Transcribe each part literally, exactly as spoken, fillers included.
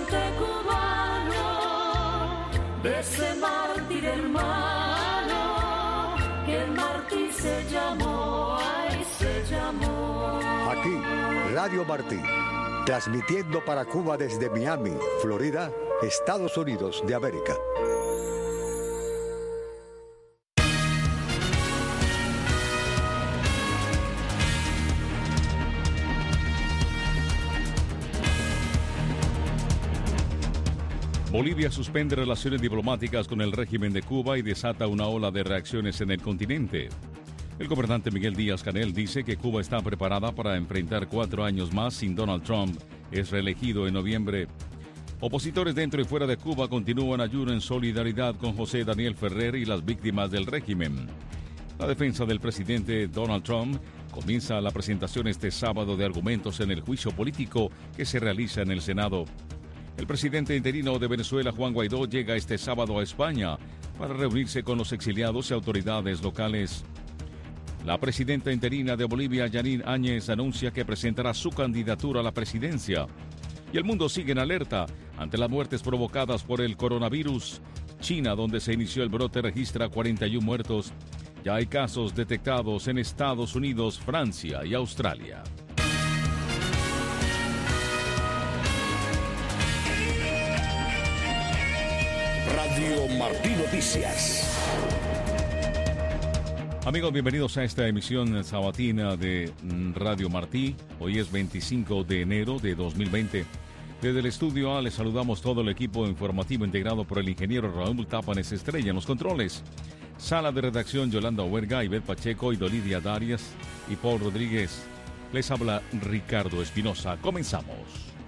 cante cubano, de ese mártir hermano, que el mártir se llamó, ay, se llamó. Aquí, Radio Martí, transmitiendo para Cuba desde Miami, Florida, Estados Unidos de América. Bolivia suspende relaciones diplomáticas con el régimen de Cuba y desata una ola de reacciones en el continente. El gobernante Miguel Díaz-Canel dice que Cuba está preparada para enfrentar cuatro años más sin Donald Trump es reelegido en noviembre. Opositores dentro y fuera de Cuba continúan ayuno en solidaridad con José Daniel Ferrer y las víctimas del régimen. La defensa del presidente Donald Trump comienza la presentación este sábado de argumentos en el juicio político que se realiza en el Senado. El presidente interino de Venezuela, Juan Guaidó, llega este sábado a España para reunirse con los exiliados y autoridades locales. La presidenta interina de Bolivia, Yanine Áñez, anuncia que presentará su candidatura a la presidencia. Y el mundo sigue en alerta ante las muertes provocadas por el coronavirus. China, donde se inició el brote, registra cuarenta y uno muertos. Ya hay casos detectados en Estados Unidos, Francia y Australia. Radio Martí Noticias. Amigos, bienvenidos a esta emisión sabatina de Radio Martí. Hoy es veinticinco de enero de dos mil veinte. Desde el estudio A les saludamos todo el equipo informativo integrado por el ingeniero Raúl Tápanes Estrella en los controles. Sala de redacción Yolanda Huerga, Ivette Pacheco y Dolidia Darias y Paul Rodríguez. Les habla Ricardo Espinosa. Comenzamos.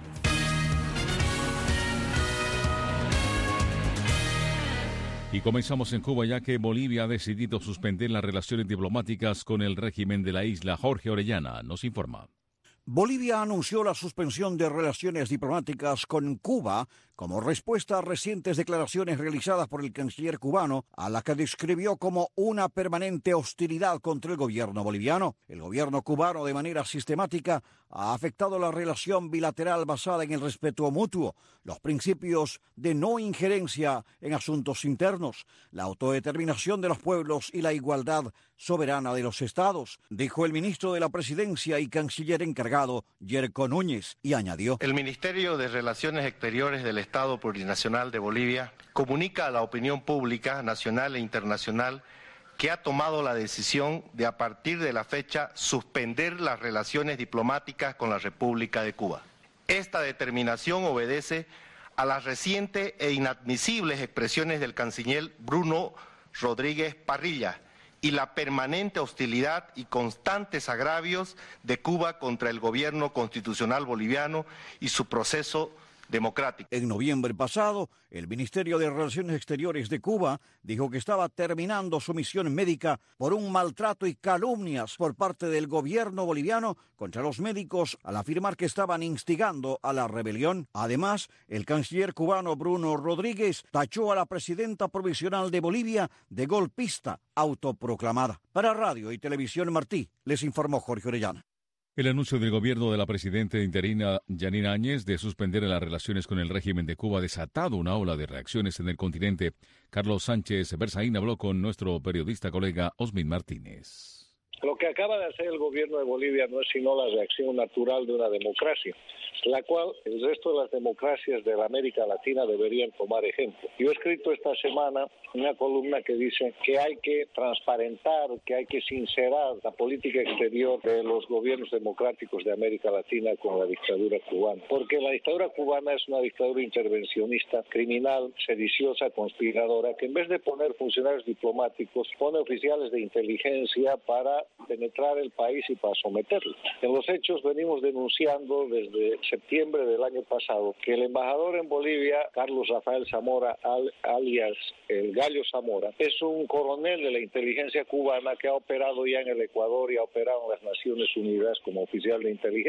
Y comenzamos en Cuba, ya que Bolivia ha decidido suspender las relaciones diplomáticas con el régimen de la isla. Jorge Orellana nos informa. Bolivia anunció la suspensión de relaciones diplomáticas con Cuba como respuesta a recientes declaraciones realizadas por el canciller cubano, a la que describió como una permanente hostilidad contra el gobierno boliviano. El gobierno cubano, de manera sistemática, ha afectado la relación bilateral basada en el respeto mutuo, los principios de no injerencia en asuntos internos, la autodeterminación de los pueblos y la igualdad soberana de los estados, dijo el ministro de la Presidencia y canciller encargado, Yerko Núñez, y añadió: el Ministerio de Relaciones Exteriores del Estado Plurinacional de Bolivia comunica a la opinión pública nacional e internacional que ha tomado la decisión de, a partir de la fecha, suspender las relaciones diplomáticas con la República de Cuba. Esta determinación obedece a las recientes e inadmisibles expresiones del canciller Bruno Rodríguez Parrilla y la permanente hostilidad y constantes agravios de Cuba contra el gobierno constitucional boliviano y su proceso democrático. En noviembre pasado, el Ministerio de Relaciones Exteriores de Cuba dijo que estaba terminando su misión médica por un maltrato y calumnias por parte del gobierno boliviano contra los médicos al afirmar que estaban instigando a la rebelión. Además, el canciller cubano Bruno Rodríguez tachó a la presidenta provisional de Bolivia de golpista autoproclamada. Para Radio y Televisión Martí, les informó Jorge Orellana. El anuncio del gobierno de la presidenta interina Yanine Áñez de suspender las relaciones con el régimen de Cuba ha desatado una ola de reacciones en el continente. Carlos Sánchez Berzaín habló con nuestro periodista colega Osmin Martínez. Lo que acaba de hacer el gobierno de Bolivia no es sino la reacción natural de una democracia, la cual el resto de las democracias de la América Latina deberían tomar ejemplo. Yo he escrito esta semana una columna que dice que hay que transparentar, que hay que sincerar la política exterior de los gobiernos democráticos de América Latina con la dictadura cubana, porque la dictadura cubana es una dictadura intervencionista, criminal, sediciosa, conspiradora, que en vez de poner funcionarios diplomáticos, pone oficiales de inteligencia para penetrar el país y para someterlo. En los hechos venimos denunciando desde septiembre del año pasado que el embajador en Bolivia, Carlos Rafael Zamora, al, alias el Gallo Zamora, es un coronel de la inteligencia cubana que ha operado ya en el Ecuador y ha operado en las Naciones Unidas como oficial de inteligencia.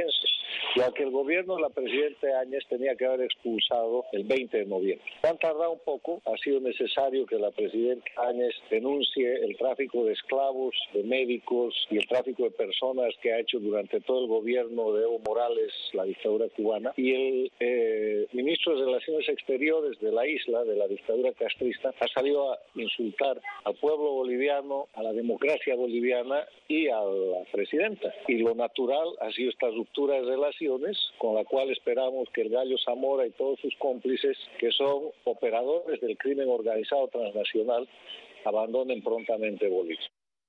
lo que el gobierno de la presidenta Áñez tenía que haber expulsado el veinte de noviembre. Han tardado un poco, ha sido necesario que la presidenta Áñez denuncie el tráfico de esclavos, de médicos y el tráfico de personas que ha hecho durante todo el gobierno de Evo Morales, la dictadura cubana, y el eh, ministro de Relaciones Exteriores de la isla, de la dictadura castrista, ha salido a insultar al pueblo boliviano, a la democracia boliviana y a la presidenta. Y lo natural ha sido esta ruptura de relaciones, con la cual esperamos que el Gallo Zamora y todos sus cómplices, que son operadores del crimen organizado transnacional, abandonen prontamente Bolivia.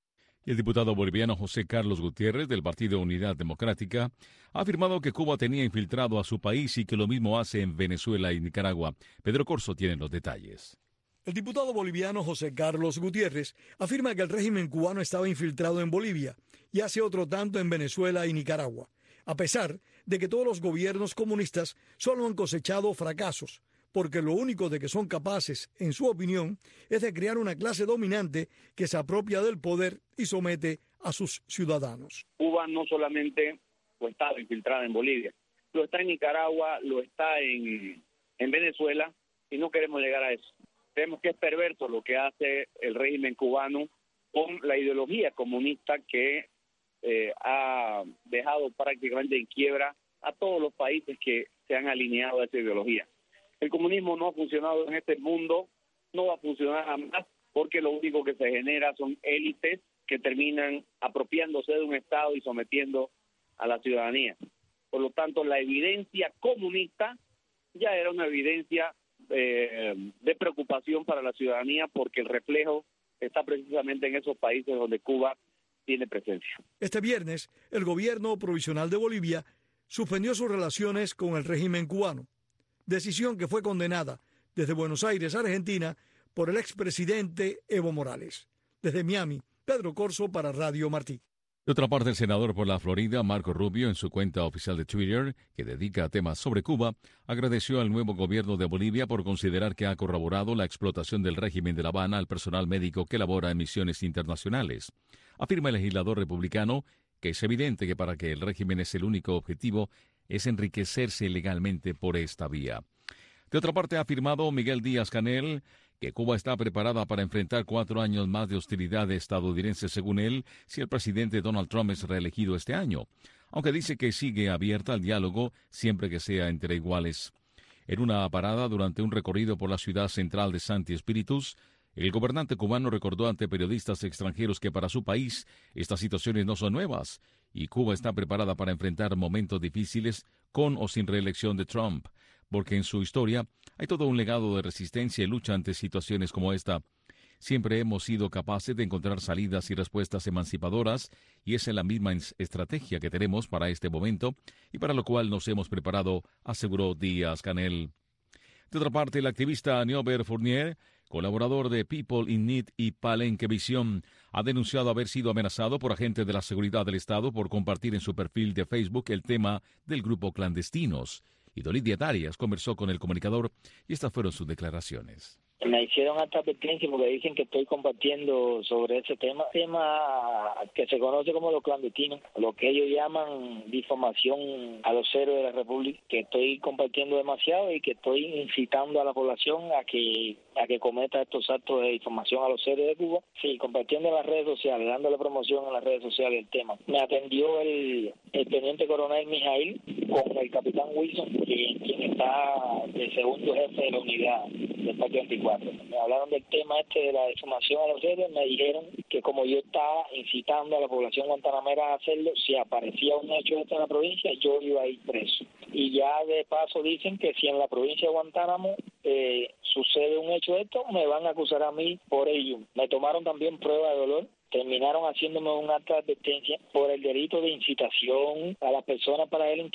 El diputado boliviano José Carlos Gutiérrez, del Partido Unidad Democrática, ha afirmado que Cuba tenía infiltrado a su país y que lo mismo hace en Venezuela y Nicaragua. Pedro Corso tiene los detalles. El diputado boliviano José Carlos Gutiérrez afirma que el régimen cubano estaba infiltrado en Bolivia y hace otro tanto en Venezuela y Nicaragua, a pesar de que todos los gobiernos comunistas solo han cosechado fracasos, porque lo único de que son capaces, en su opinión, es de crear una clase dominante que se apropia del poder y somete a sus ciudadanos. Cuba no solamente lo está infiltrada en Bolivia, lo está en Nicaragua, lo está en, en Venezuela, y no queremos llegar a eso. Creemos que es perverso lo que hace el régimen cubano con la ideología comunista que eh, ha dejado prácticamente en quiebra a todos los países que se han alineado a esa ideología. El comunismo no ha funcionado en este mundo, no va a funcionar jamás, porque lo único que se genera son élites que terminan apropiándose de un Estado y sometiendo a la ciudadanía. Por lo tanto, la evidencia comunista ya era una evidencia eh, de preocupación para la ciudadanía, porque el reflejo está precisamente en esos países donde Cuba tiene presencia. Este viernes, el gobierno provisional de Bolivia suspendió sus relaciones con el régimen cubano, decisión que fue condenada desde Buenos Aires, Argentina, por el expresidente Evo Morales. Desde Miami, Pedro Corso para Radio Martí. De otra parte, el senador por la Florida, Marco Rubio, en su cuenta oficial de Twitter, que dedica a temas sobre Cuba, agradeció al nuevo gobierno de Bolivia por considerar que ha corroborado la explotación del régimen de La Habana al personal médico que labora en misiones internacionales. Afirma el legislador republicano que es evidente que para que el régimen es el único objetivo es enriquecerse ilegalmente por esta vía. De otra parte, ha afirmado Miguel Díaz-Canel que Cuba está preparada para enfrentar cuatro años más de hostilidad estadounidense, según él, si el presidente Donald Trump es reelegido este año, aunque dice que sigue abierta al diálogo siempre que sea entre iguales. En una parada durante un recorrido por la ciudad central de Santi Espíritus, el gobernante cubano recordó ante periodistas extranjeros que para su país estas situaciones no son nuevas y Cuba está preparada para enfrentar momentos difíciles con o sin reelección de Trump, porque en su historia hay todo un legado de resistencia y lucha ante situaciones como esta. Siempre hemos sido capaces de encontrar salidas y respuestas emancipadoras, y esa es la misma estrategia que tenemos para este momento y para lo cual nos hemos preparado, aseguró Díaz-Canel. De otra parte, el activista Neobert Fournier, colaborador de People in Need y Palenque Visión, ha denunciado haber sido amenazado por agentes de la seguridad del Estado por compartir en su perfil de Facebook el tema del grupo Clandestinos. Y Dolidia Darias conversó con el comunicador y estas fueron sus declaraciones. Me hicieron alta advertencia porque dicen que estoy compartiendo sobre ese tema, tema que se conoce como los clandestinos, lo que ellos llaman difamación a los héroes de la República, que estoy compartiendo demasiado y que estoy incitando a la población a que a que cometa estos actos de difamación a los héroes de Cuba. Sí, compartiendo en las redes sociales, dándole promoción en las redes sociales el tema. Me atendió el, el teniente coronel Mijail con el capitán Wilson, quien, quien está de segundo jefe de la unidad del Parque veinticuatro. Me hablaron del tema este de la difamación a los héroes, me dijeron que como yo estaba incitando a la población guantanamera a hacerlo, si aparecía un hecho de esto en la provincia, yo iba a ir preso. Y ya de paso dicen que si en la provincia de Guantánamo eh, sucede un hecho de esto, me van a acusar a mí por ello. Me tomaron también prueba de dolor. Terminaron haciéndome un acta de advertencia por el delito de incitación a las personas para delinquir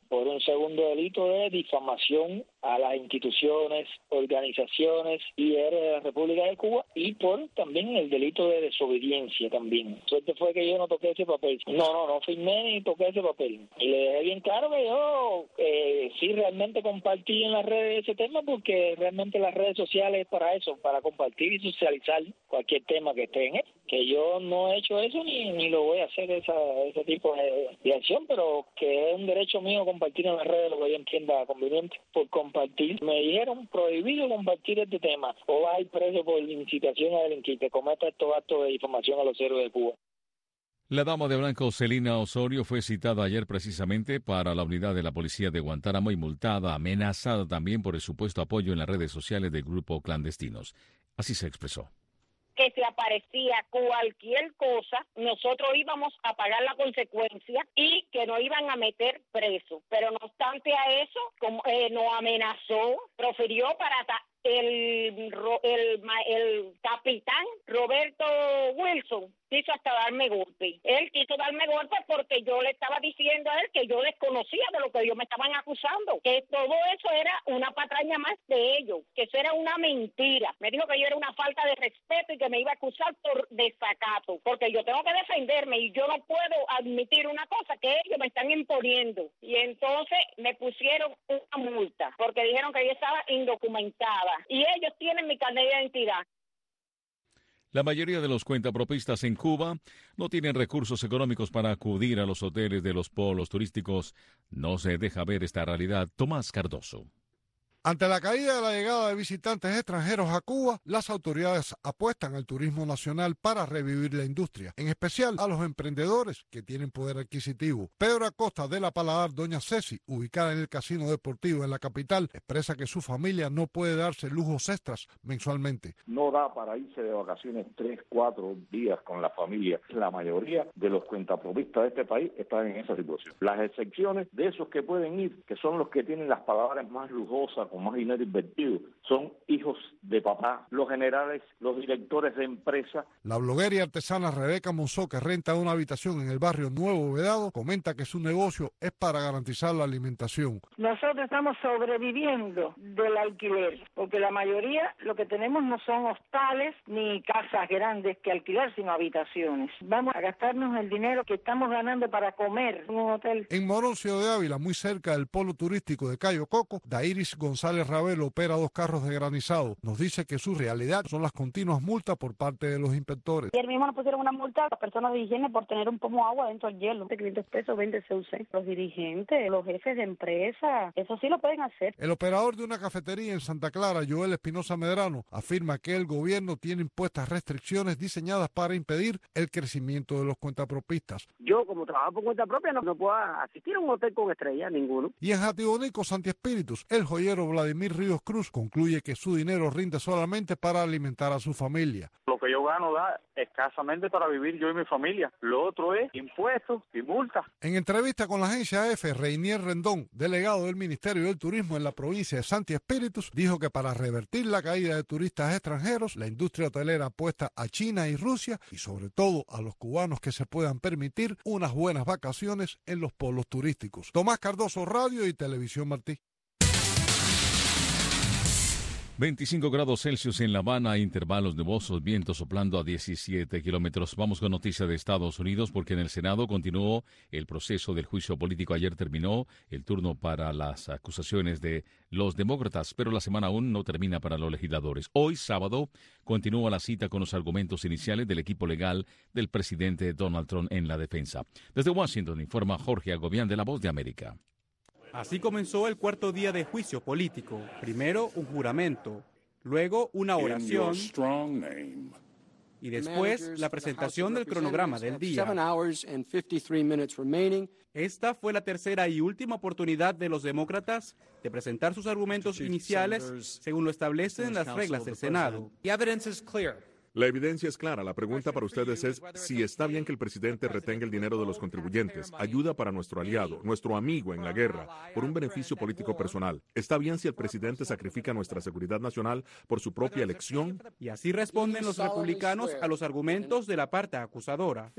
por un segundo delito de difamación a las instituciones, organizaciones y héroes de la República de Cuba, y por también el delito de desobediencia también. Suerte fue que yo no toqué ese papel. No, no, no firmé ni toqué ese papel. Y le dejé bien claro que yo eh, sí realmente compartí en las redes ese tema, porque realmente las redes sociales es para eso, para compartir y socializar cualquier tema que esté en él. Que yo no he hecho eso ni, ni lo voy a hacer, esa, ese tipo de, de acción, pero que es un derecho mío compartir en las redes lo que yo entienda conveniente por compartir. Me dijeron prohibido compartir este tema o vas a ir preso por incitación a delinquir que cometa estos actos de difamación a los héroes de Cuba. La dama de blanco Celina Osorio fue citada ayer precisamente para la unidad de la policía de Guantánamo y multada, amenazada también por el supuesto apoyo en las redes sociales del grupo clandestinos. Así se expresó. Que si aparecía cualquier cosa, nosotros íbamos a pagar la consecuencia y que nos iban a meter preso. Pero no obstante a eso, como eh, nos amenazó, profirió para el, el, el capitán Roberto Wilson. Quiso hasta darme golpe. Él quiso darme golpe porque yo le estaba diciendo a él que yo desconocía de lo que ellos me estaban acusando, que todo eso era una patraña más de ellos, que eso era una mentira. Me dijo que yo era una falta de respeto y que me iba a acusar por desacato, porque yo tengo que defenderme y yo no puedo admitir una cosa que ellos me están imponiendo. Y entonces me pusieron una multa porque dijeron que yo estaba indocumentada y ellos tienen mi carnet de identidad. La mayoría de los cuentapropistas en Cuba no tienen recursos económicos para acudir a los hoteles de los polos turísticos. No se deja ver esta realidad. Tomás Cardoso. Ante la caída de la llegada de visitantes extranjeros a Cuba, las autoridades apuestan al turismo nacional para revivir la industria, en especial a los emprendedores que tienen poder adquisitivo. Pedro Acosta de la Paladar Doña Ceci, ubicada en el casino deportivo en la capital, expresa que su familia no puede darse lujos extras mensualmente. No da para irse de vacaciones tres, cuatro días con la familia. La mayoría de los cuentapropistas de este país están en esa situación. Las excepciones de esos que pueden ir, que son los que tienen las palabras más lujosas, con más dinero invertido, son hijos de papá, los generales, los directores de empresa. La bloguera y artesana Rebeca Monzó, que renta una habitación en el barrio Nuevo Vedado, comenta que su negocio es para garantizar la alimentación. Nosotros estamos sobreviviendo del alquiler, porque la mayoría lo que tenemos no son hostales ni casas grandes que alquilar, sino habitaciones. Vamos a gastarnos el dinero que estamos ganando para comer en un hotel. En Moroncio de Ávila, muy cerca del polo turístico de Cayo Coco, Dairis González Ravelo opera dos carros de granizado. Nos dice que su realidad son las continuas multas por parte de los inspectores. Ayer mismo nos pusieron una multa a las personas de higiene por tener un pomo de agua dentro del hielo. quinientos pesos vende C U C. Los dirigentes, los jefes de empresa, eso sí lo pueden hacer. El operador de una cafetería en Santa Clara, Joel Espinosa Medrano, afirma que el gobierno tiene impuestas restricciones diseñadas para impedir el crecimiento de los cuentapropistas. Yo, como trabajo por cuenta propia, no, no puedo asistir a un hotel con estrella, ninguno. Y en Jatibonico, Santi Espíritus, el joyero Vladimir Ríos Cruz concluye que su dinero rinde solamente para alimentar a su familia. Lo que yo gano da escasamente para vivir yo y mi familia. Lo otro es impuestos y multas. En entrevista con la agencia EFE, Reinier Rendón, delegado del Ministerio del Turismo en la provincia de Santi Espíritus, dijo que para revertir la caída de turistas extranjeros, la industria hotelera apuesta a China y Rusia y sobre todo a los cubanos que se puedan permitir unas buenas vacaciones en los polos turísticos. Tomás Cardoso, Radio y Televisión Martí. veinticinco grados Celsius en La Habana, intervalos nubosos, vientos soplando a diecisiete kilómetros. Vamos con noticias de Estados Unidos porque en el Senado continuó el proceso del juicio político. Ayer terminó el turno para las acusaciones de los demócratas, pero la semana aún no termina para los legisladores. Hoy, sábado, continúa la cita con los argumentos iniciales del equipo legal del presidente Donald Trump en la defensa. Desde Washington informa Jorge Agobián de La Voz de América. Así comenzó el cuarto día de juicio político. Primero un juramento, luego una oración y después la presentación del cronograma del día. Esta fue la tercera y última oportunidad de los demócratas de presentar sus argumentos iniciales según lo establecen las reglas del Senado. La evidencia es clara. La pregunta para ustedes es si está bien que el presidente retenga el dinero de los contribuyentes, ayuda para nuestro aliado, nuestro amigo en la guerra, por un beneficio político personal. ¿Está bien si el presidente sacrifica nuestra seguridad nacional por su propia elección? Y así responden los republicanos a los argumentos de la parte acusadora.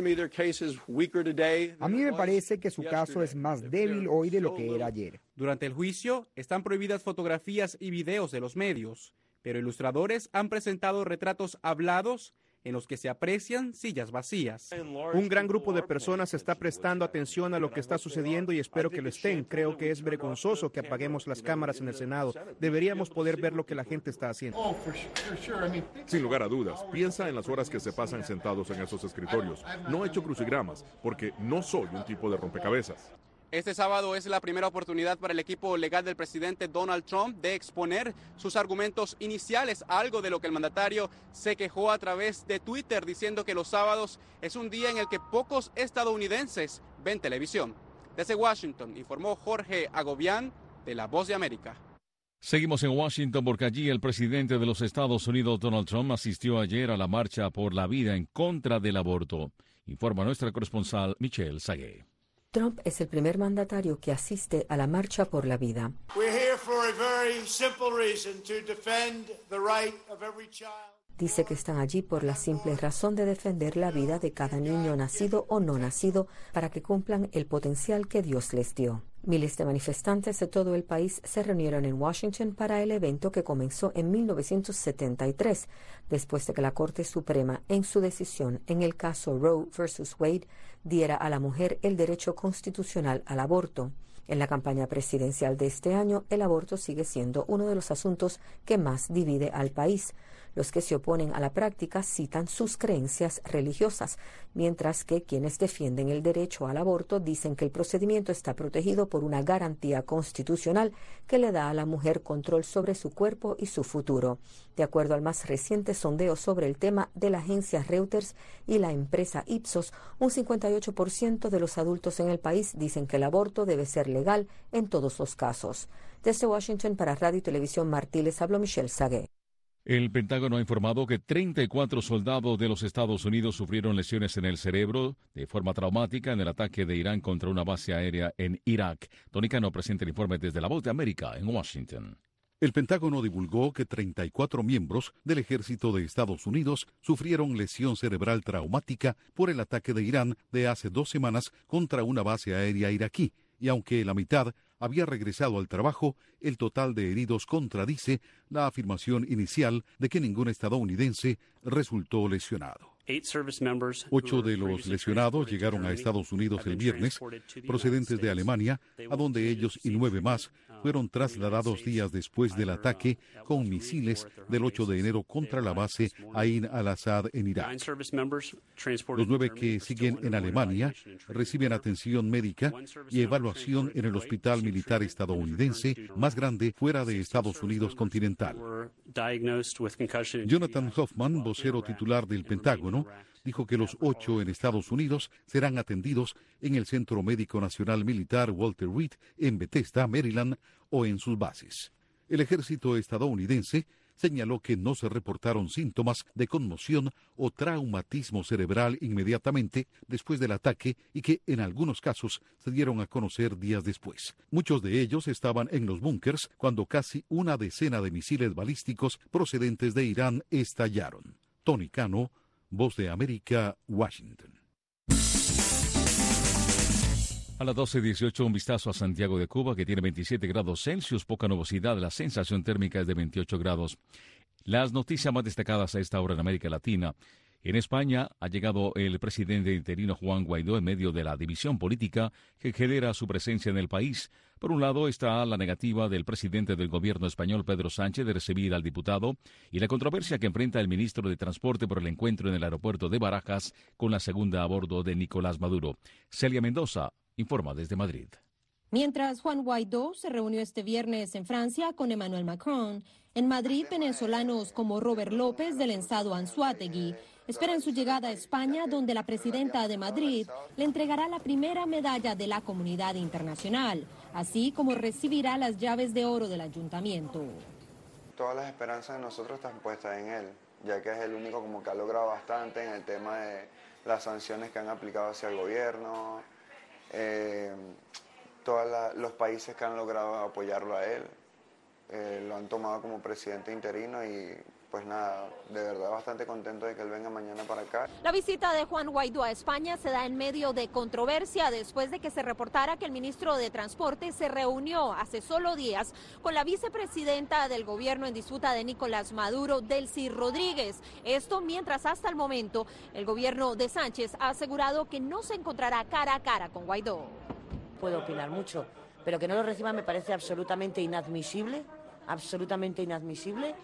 A mí me parece que su caso es más débil hoy de lo que era ayer. Durante el juicio están prohibidas fotografías y videos de los medios, pero ilustradores han presentado retratos hablados en los que se aprecian sillas vacías. Un gran grupo de personas está prestando atención a lo que está sucediendo y espero que lo estén. Creo que es vergonzoso que apaguemos las cámaras en el Senado. Deberíamos poder ver lo que la gente está haciendo. Sin lugar a dudas, piensa en las horas que se pasan sentados en esos escritorios. No he hecho crucigramas porque no soy un tipo de rompecabezas. Este sábado es la primera oportunidad para el equipo legal del presidente Donald Trump de exponer sus argumentos iniciales, algo de lo que el mandatario se quejó a través de Twitter, diciendo que los sábados es un día en el que pocos estadounidenses ven televisión. Desde Washington, informó Jorge Agobián, de La Voz de América. Seguimos en Washington porque allí el presidente de los Estados Unidos, Donald Trump, asistió ayer a la marcha por la vida en contra del aborto. Informa nuestra corresponsal Michelle Sagué. Trump es el primer mandatario que asiste a la Marcha por la Vida. Dice que están allí por la simple razón de defender la vida de cada niño nacido o no nacido para que cumplan el potencial que Dios les dio. Miles de manifestantes de todo el país se reunieron en Washington para el evento que comenzó en mil novecientos setenta y tres, después de que la Corte Suprema, en su decisión en el caso Roe versus Wade, diera a la mujer el derecho constitucional al aborto. En la campaña presidencial de este año, el aborto sigue siendo uno de los asuntos que más divide al país. Los que se oponen a la práctica citan sus creencias religiosas, mientras que quienes defienden el derecho al aborto dicen que el procedimiento está protegido por una garantía constitucional que le da a la mujer control sobre su cuerpo y su futuro. De acuerdo al más reciente sondeo sobre el tema de la agencia Reuters y la empresa Ipsos, un cincuenta y ocho por ciento de los adultos en el país dicen que el aborto debe ser legal en todos los casos. Desde Washington para Radio y Televisión Martí les habló Michelle Sagué. El Pentágono ha informado que treinta y cuatro soldados de los Estados Unidos sufrieron lesiones en el cerebro de forma traumática en el ataque de Irán contra una base aérea en Irak. Tony Cano presenta el informe desde La Voz de América en Washington. El Pentágono divulgó que treinta y cuatro miembros del ejército de Estados Unidos sufrieron lesión cerebral traumática por el ataque de Irán de hace dos semanas contra una base aérea iraquí, y aunque la mitad había regresado al trabajo, el total de heridos contradice la afirmación inicial de que ningún estadounidense resultó lesionado. Ocho de los lesionados llegaron a Estados Unidos el viernes, procedentes de Alemania, a donde ellos y nueve más fueron trasladados días después del ataque con misiles del ocho de enero contra la base Ain al-Assad en Irak. Los nueve que siguen en Alemania reciben atención médica y evaluación en el Hospital Militar Estadounidense más grande fuera de Estados Unidos continental. Jonathan Hoffman, vocero titular del Pentágono, dijo que los ocho en Estados Unidos serán atendidos en el Centro Médico Nacional Militar Walter Reed en Bethesda, Maryland, o en sus bases. El ejército estadounidense señaló que no se reportaron síntomas de conmoción o traumatismo cerebral inmediatamente después del ataque y que en algunos casos se dieron a conocer días después. Muchos de ellos estaban en los búnkers cuando casi una decena de misiles balísticos procedentes de Irán estallaron. Tony Cano, Voz de América, Washington. A las doce dieciocho, un vistazo a Santiago de Cuba, que tiene veintisiete grados Celsius, poca nubosidad, la sensación térmica es de veintiocho grados. Las noticias más destacadas a esta hora en América Latina. En España ha llegado el presidente interino Juan Guaidó en medio de la división política que genera su presencia en el país. Por un lado está la negativa del presidente del gobierno español, Pedro Sánchez, de recibir al diputado y la controversia que enfrenta el ministro de Transporte por el encuentro en el aeropuerto de Barajas con la segunda a bordo de Nicolás Maduro. Celia Mendoza informa desde Madrid. Mientras Juan Guaidó se reunió este viernes en Francia con Emmanuel Macron, en Madrid venezolanos como Robert López del Ensado Anzoátegui esperan su llegada a España, donde la presidenta de Madrid le entregará la primera medalla de la comunidad internacional, así como recibirá las llaves de oro del ayuntamiento. Todas las esperanzas de nosotros están puestas en él. ya que es el único como que ha logrado bastante en el tema de las sanciones que han aplicado hacia el gobierno, eh, todos los países que han logrado apoyarlo a él, eh, lo han tomado como presidente interino y pues nada, de verdad bastante contento de que él venga mañana para acá. La visita de Juan Guaidó a España se da en medio de controversia después de que se reportara que el ministro de Transporte se reunió hace solo días con la vicepresidenta del gobierno en disputa de Nicolás Maduro, Delcy Rodríguez. Esto mientras hasta el momento el gobierno de Sánchez ha asegurado que no se encontrará cara a cara con Guaidó. Puedo opinar mucho, pero que no lo reciba me parece absolutamente inadmisible, absolutamente inadmisible.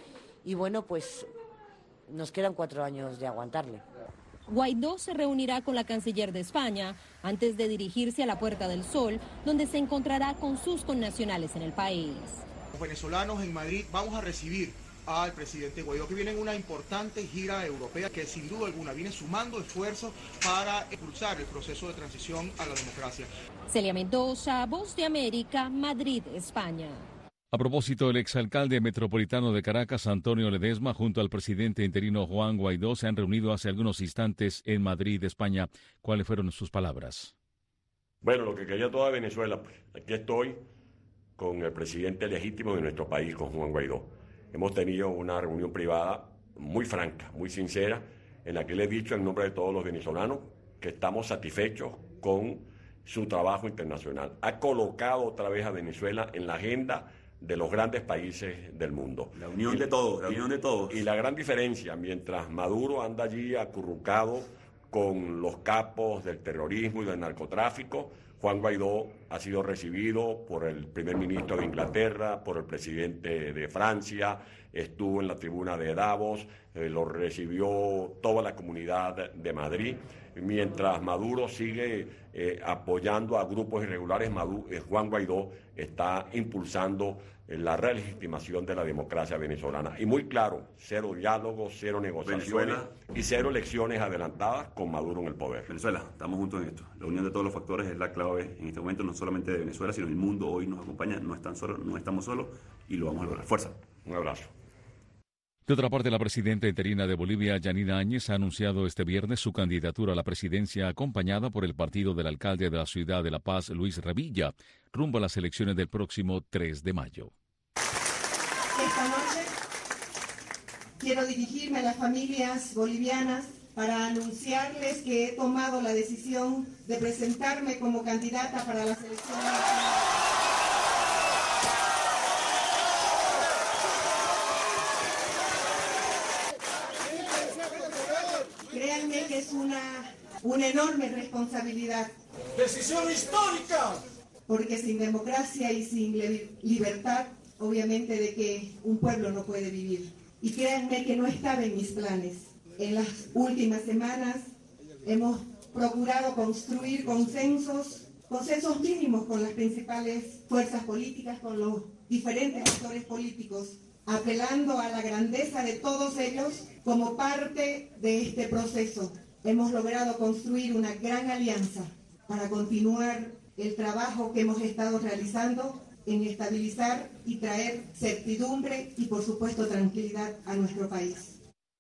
Y bueno, pues nos quedan cuatro años de aguantarle. Guaidó se reunirá con la canciller de España antes de dirigirse a la Puerta del Sol, donde se encontrará con sus connacionales en el país. Los venezolanos en Madrid vamos a recibir al presidente Guaidó, que viene en una importante gira europea que sin duda alguna viene sumando esfuerzos para impulsar el proceso de transición a la democracia. Celia Mendoza, Voz de América, Madrid, España. A propósito, el exalcalde metropolitano de Caracas, Antonio Ledesma, junto al presidente interino Juan Guaidó, se han reunido hace algunos instantes en Madrid, España. ¿Cuáles fueron sus palabras? Bueno, lo que quería toda Venezuela, pues aquí estoy con el presidente legítimo de nuestro país, con Juan Guaidó. Hemos tenido una reunión privada muy franca, muy sincera, en la que le he dicho en nombre de todos los venezolanos que estamos satisfechos con su trabajo internacional. Ha colocado otra vez a Venezuela en la agenda de los grandes países del mundo. La unión y, de todos, la unión de todos. Y la gran diferencia, mientras Maduro anda allí acurrucado con los capos del terrorismo y del narcotráfico, Juan Guaidó ha sido recibido por el primer ministro de Inglaterra, por el presidente de Francia, estuvo en la tribuna de Davos, eh, lo recibió toda la comunidad de Madrid. Mientras Maduro sigue eh, apoyando a grupos irregulares, Maduro, eh, Juan Guaidó está impulsando eh, la relegitimación de la democracia venezolana. Y muy claro, cero diálogo, cero negociaciones Venezuela y cero elecciones adelantadas con Maduro en el poder. Venezuela, estamos juntos en esto. La unión de todos los factores es la clave en este momento, no solamente de Venezuela, sino el mundo hoy nos acompaña, no, están solo, no estamos solos y lo vamos a lograr. Fuerza. Un abrazo. De otra parte, la presidenta interina de Bolivia, Yanina Áñez, ha anunciado este viernes su candidatura a la presidencia acompañada por el partido del alcalde de la ciudad de La Paz, Luis Revilla, rumbo a las elecciones del próximo tres de mayo. Esta noche quiero dirigirme a las familias bolivianas para anunciarles que he tomado la decisión de presentarme como candidata para las elecciones nacionales. Créanme que es una, una enorme responsabilidad. ¡Decisión histórica! Porque sin democracia y sin libertad, obviamente de que un pueblo no puede vivir. Y créanme que no estaba en mis planes. En las últimas semanas hemos procurado construir consensos, consensos mínimos con las principales fuerzas políticas, con los diferentes actores políticos, apelando a la grandeza de todos ellos como parte de este proceso. Hemos logrado construir una gran alianza para continuar el trabajo que hemos estado realizando en estabilizar y traer certidumbre y, por supuesto, tranquilidad a nuestro país.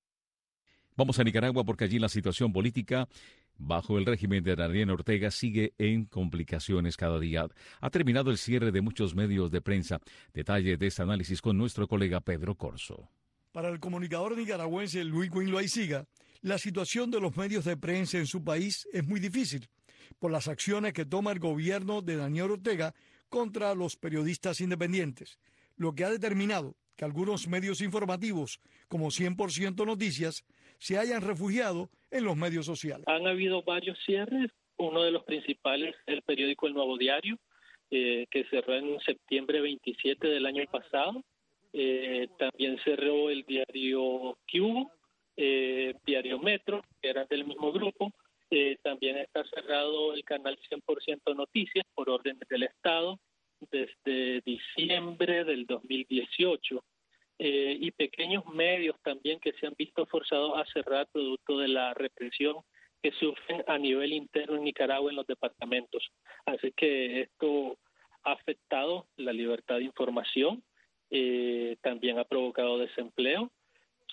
Vamos a Nicaragua porque allí la situación política bajo el régimen de Daniel Ortega sigue en complicaciones cada día. Ha terminado el cierre de muchos medios de prensa. Detalle de este análisis con nuestro colega Pedro Corso. Para el comunicador nicaragüense Luis Guin Loaiziga, la situación de los medios de prensa en su país es muy difícil por las acciones que toma el gobierno de Daniel Ortega contra los periodistas independientes, lo que ha determinado que algunos medios informativos, como cien por ciento Noticias, se hayan refugiado en los medios sociales. Han habido varios cierres, uno de los principales, el periódico El Nuevo Diario, eh, que cerró en septiembre veintisiete del año pasado. Eh, también cerró el diario Cubo, eh, diario Metro, que eran del mismo grupo. Eh, también está cerrado el canal cien por ciento Noticias por orden del Estado desde diciembre del dos mil dieciocho. Eh, y pequeños medios también que se han visto forzados a cerrar producto de la represión que sufren a nivel interno en Nicaragua en los departamentos. Así que esto ha afectado la libertad de información, eh, también ha provocado desempleo.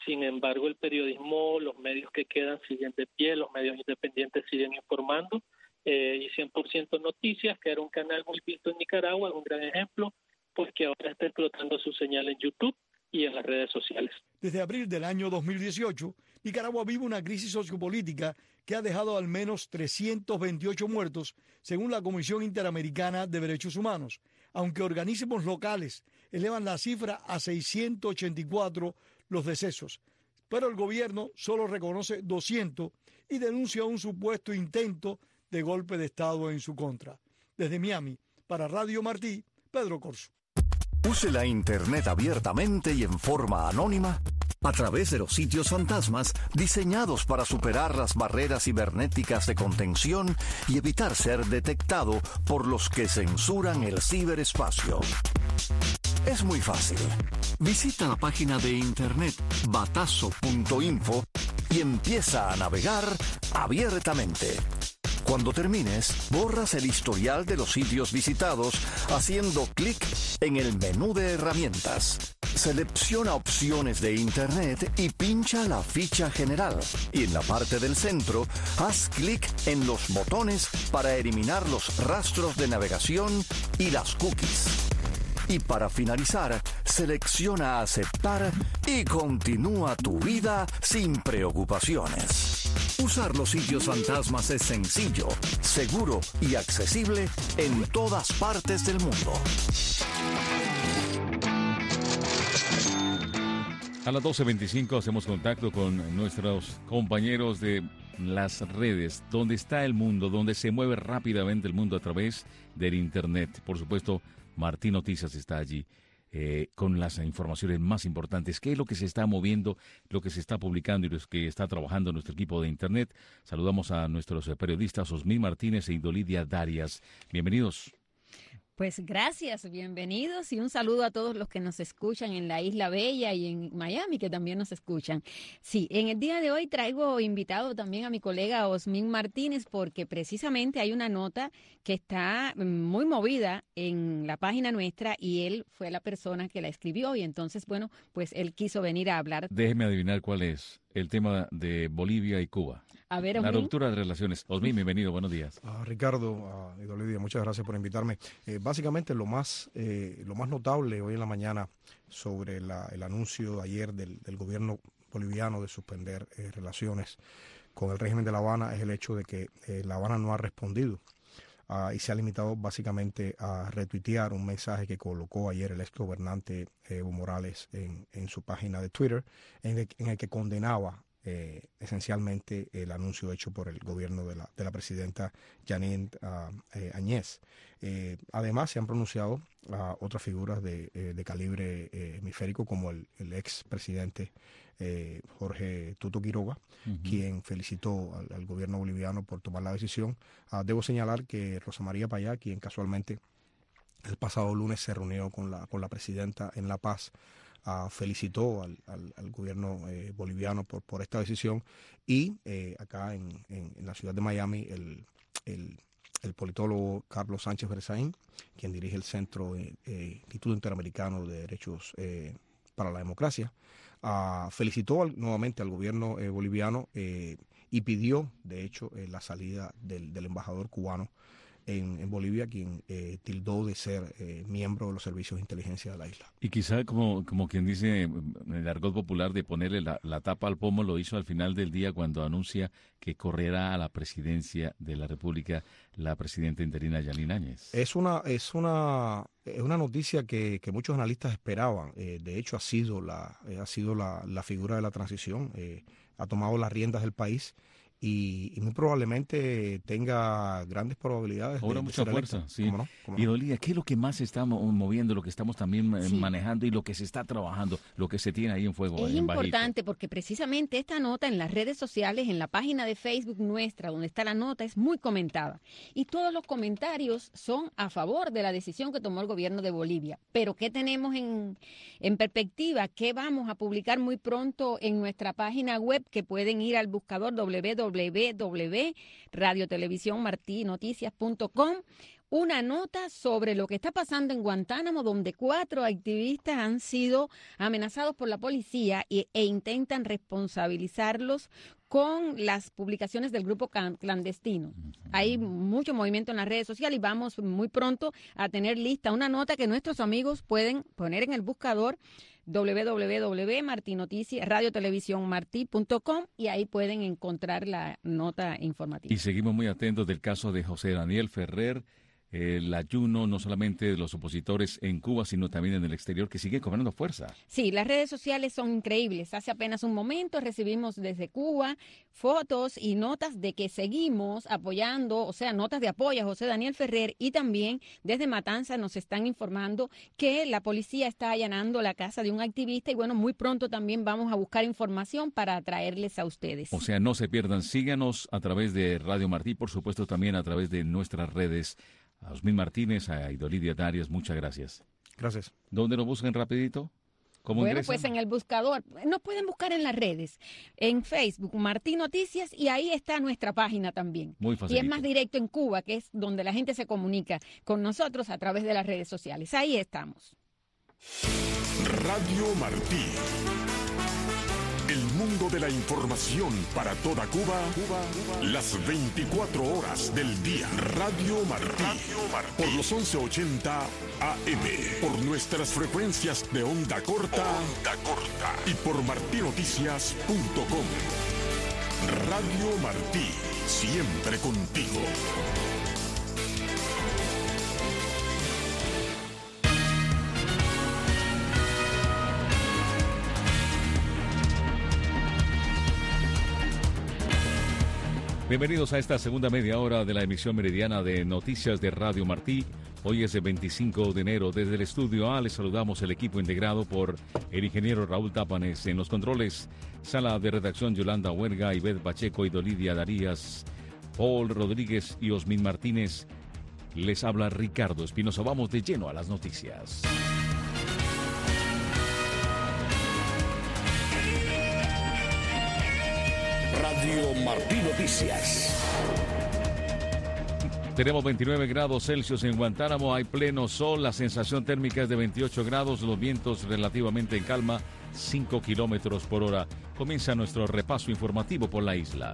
Sin embargo, el periodismo, los medios que quedan siguen de pie, los medios independientes siguen informando, eh, y cien por ciento Noticias, que era un canal muy visto en Nicaragua, es un gran ejemplo, porque ahora está explotando su señal en YouTube y en las redes sociales. Desde abril del año dos mil dieciocho, Nicaragua vive una crisis sociopolítica que ha dejado al menos trescientos veintiocho muertos, según la Comisión Interamericana de Derechos Humanos, aunque organismos locales elevan la cifra a seiscientos ochenta y cuatro los decesos. Pero el gobierno solo reconoce doscientos y denuncia un supuesto intento de golpe de Estado en su contra. Desde Miami, para Radio Martí, Pedro Corso. Use la Internet abiertamente y en forma anónima a través de los sitios fantasmas diseñados para superar las barreras cibernéticas de contención y evitar ser detectado por los que censuran el ciberespacio. Es muy fácil. Visita la página de internet batazo punto info y empieza a navegar abiertamente. Cuando termines, borras el historial de los sitios visitados haciendo clic en el menú de herramientas. Selecciona opciones de Internet y pincha la ficha general. Y en la parte del centro, haz clic en los botones para eliminar los rastros de navegación y las cookies. Y para finalizar, selecciona aceptar y continúa tu vida sin preocupaciones. Usar los sitios fantasmas es sencillo, seguro y accesible en todas partes del mundo. A las doce veinticinco hacemos contacto con nuestros compañeros de las redes, donde está el mundo, donde se mueve rápidamente el mundo a través del Internet. Por supuesto, Martí Noticias está allí eh, con las informaciones más importantes. ¿Qué es lo que se está moviendo, lo que se está publicando y lo que está trabajando nuestro equipo de Internet? Saludamos a nuestros periodistas Osmín Martínez e Idolidia Darias. Bienvenidos. Pues gracias, bienvenidos y un saludo a todos los que nos escuchan en la Isla Bella y en Miami, que también nos escuchan. Sí, en el día de hoy traigo invitado también a mi colega Osmín Martínez, porque precisamente hay una nota que está muy movida en la página nuestra y él fue la persona que la escribió y entonces, bueno, pues él quiso venir a hablar. Déjeme adivinar cuál es el tema de Bolivia y Cuba. A ver, la Osmín. ruptura de relaciones. Osmín, bienvenido, buenos días. Uh, Ricardo, uh, Idolidia, muchas gracias por invitarme. Eh, básicamente lo más eh, lo más notable hoy en la mañana sobre la, el anuncio de ayer del, del gobierno boliviano de suspender eh, relaciones con el régimen de La Habana es el hecho de que eh, La Habana no ha respondido uh, y se ha limitado básicamente a retuitear un mensaje que colocó ayer el exgobernante Evo Morales en, en su página de Twitter, en el, en el que condenaba Eh, esencialmente el anuncio hecho por el gobierno de la, de la presidenta Janine uh, eh, Áñez. Eh, además se han pronunciado uh, otras figuras de, eh, de calibre eh, hemisférico como el, el ex presidente eh, Jorge Tuto Quiroga, uh-huh. quien felicitó al, al gobierno boliviano por tomar la decisión. Uh, debo señalar que Rosa María Payá, quien casualmente el pasado lunes se reunió con la, con la presidenta en La Paz, Uh, felicitó al, al, al gobierno eh, boliviano por, por esta decisión y eh, acá en, en, en la ciudad de Miami el, el, el politólogo Carlos Sánchez Berzaín, quien dirige el Centro eh, eh, Instituto Interamericano de Derechos eh, para la Democracia, uh, felicitó al, nuevamente al gobierno eh, boliviano eh, y pidió de hecho eh, la salida del, del embajador cubano En, en Bolivia, quien eh, tildó de ser eh, miembro de los servicios de inteligencia de la isla. Y quizá como, como quien dice en el argot popular de ponerle la, la tapa al pomo, lo hizo al final del día cuando anuncia que correrá a la presidencia de la República la presidenta interina Janine Áñez. Es una, es una, es una noticia que, que muchos analistas esperaban. Eh, de hecho, ha sido la, eh, ha sido la, la figura de la transición. Eh, ha tomado las riendas del país. Y, y muy probablemente tenga grandes probabilidades Ahora de, de mucha ser fuerza, electa. sí. ¿Cómo no? ¿Cómo no? Y Dolía, ¿qué es lo que más se está moviendo, lo que estamos también Sí. manejando y lo que se está trabajando, lo que se tiene ahí en fuego? Es en bajito? importante porque precisamente esta nota en las redes sociales, en la página de Facebook nuestra, donde está la nota, es muy comentada. Y todos los comentarios son a favor de la decisión que tomó el gobierno de Bolivia. Pero ¿qué tenemos en, en perspectiva? ¿Qué vamos a publicar muy pronto en nuestra página web? Que pueden ir al buscador doble u doble u w w w punto radio televisión martí noticias punto com, una nota sobre lo que está pasando en Guantánamo, donde cuatro activistas han sido amenazados por la policía e, e intentan responsabilizarlos con las publicaciones del grupo clandestino. Hay mucho movimiento en las redes sociales y vamos muy pronto a tener lista una nota que nuestros amigos pueden poner en el buscador w w w punto martí noticias radio televisión martí punto com y ahí pueden encontrar la nota informativa. Y seguimos muy atentos del caso de José Daniel Ferrer, el ayuno no solamente de los opositores en Cuba, sino también en el exterior, que sigue cobrando fuerza. Sí, las redes sociales son increíbles. Hace apenas un momento recibimos desde Cuba fotos y notas de que seguimos apoyando, o sea, notas de apoyo a José Daniel Ferrer, y también desde Matanzas nos están informando que la policía está allanando la casa de un activista y bueno, muy pronto también vamos a buscar información para traerles a ustedes. O sea, no se pierdan, síganos a través de Radio Martí, por supuesto también a través de nuestras redes. A Osmín Martínez, a Idolidia Darias, muchas gracias. Gracias. ¿Dónde lo buscan rapidito? ¿Cómo bueno, ingresan? Pues en el buscador. Nos pueden buscar en las redes, en Facebook, Martí Noticias, y ahí está nuestra página también. Muy fácil. Y es más directo en Cuba, que es donde la gente se comunica con nosotros a través de las redes sociales. Ahí estamos. Radio Martí. El mundo de la información para toda Cuba, Cuba, Cuba. Las veinticuatro horas del día. Radio Martí. Radio Martí. Por los once ochenta A M. Por nuestras frecuencias de onda corta. Onda corta. Y por martí noticias punto com. Radio Martí. Siempre contigo. Bienvenidos a esta segunda media hora de la emisión meridiana de Noticias de Radio Martí. Hoy es el veinticinco de enero. Desde el estudio A les saludamos el equipo integrado por el ingeniero Raúl Tápanes. En los controles, sala de redacción Yolanda Huerga, Ivette Pacheco, Idolidia Darías, Paul Rodríguez y Osmín Martínez. Les habla Ricardo Espinosa. Vamos de lleno a las noticias. Radio Martí Noticias. Tenemos veintinueve grados Celsius en Guantánamo, hay pleno sol, la sensación térmica es de veintiocho grados, los vientos relativamente en calma, cinco kilómetros por hora. Comienza nuestro repaso informativo por la isla.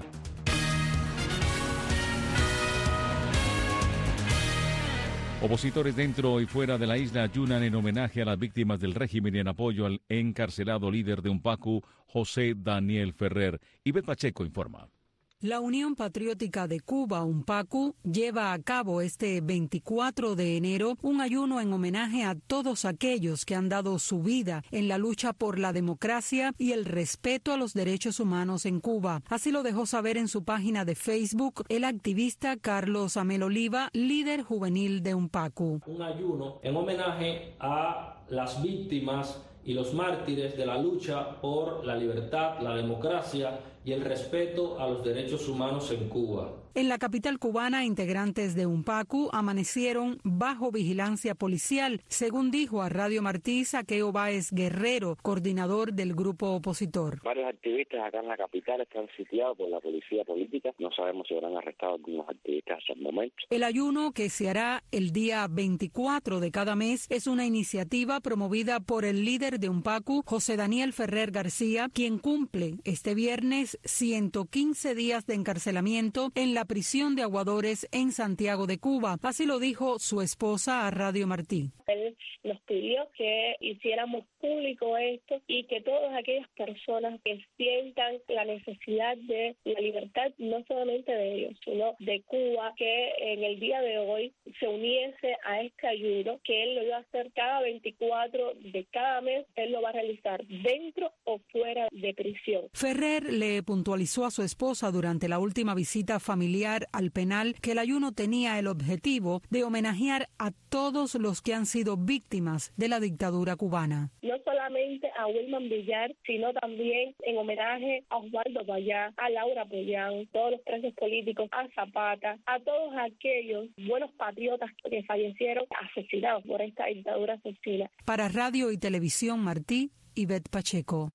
Opositores dentro y fuera de la isla ayunan en homenaje a las víctimas del régimen y en apoyo al encarcelado líder de UNPACU, José Daniel Ferrer. Ivette Pacheco informa. La Unión Patriótica de Cuba, UNPACU, lleva a cabo este veinticuatro de enero un ayuno en homenaje a todos aquellos que han dado su vida en la lucha por la democracia y el respeto a los derechos humanos en Cuba. Así lo dejó saber en su página de Facebook el activista Carlos Amel Oliva, líder juvenil de UNPACU. Un ayuno en homenaje a las víctimas y los mártires de la lucha por la libertad, la democracia y el respeto a los derechos humanos en Cuba. En la capital cubana, integrantes de UNPACU amanecieron bajo vigilancia policial, según dijo a Radio Martí Saqueo Báez Guerrero, coordinador del grupo opositor. Varios activistas acá en la capital están sitiados por la policía política. No sabemos si habrán arrestado algunos activistas hasta el momento. El ayuno, que se hará el día veinticuatro de cada mes, es una iniciativa promovida por el líder de UNPACU, José Daniel Ferrer García, quien cumple este viernes ciento quince días de encarcelamiento en la prisión de Aguadores en Santiago de Cuba. Así lo dijo su esposa a Radio Martí. Él nos pidió que hiciéramos público esto y que todas aquellas personas que sientan la necesidad de la libertad, no solamente de ellos, sino de Cuba, que en el día de hoy se uniese a este ayuno, que él lo iba a hacer cada veinticuatro de cada mes, él lo va a realizar dentro o fuera de prisión. Ferrer le puntualizó a su esposa durante la última visita familiar al penal que el ayuno tenía el objetivo de homenajear a todos los que han sido víctimas de la dictadura cubana. No solamente a Wilman Villar, sino también en homenaje a Osvaldo Payá, a Laura Pollán, todos los presos políticos, a Zapata, a todos aquellos buenos patriotas que fallecieron asesinados por esta dictadura asesina. Para Radio y Televisión Martí, Ivette Pacheco.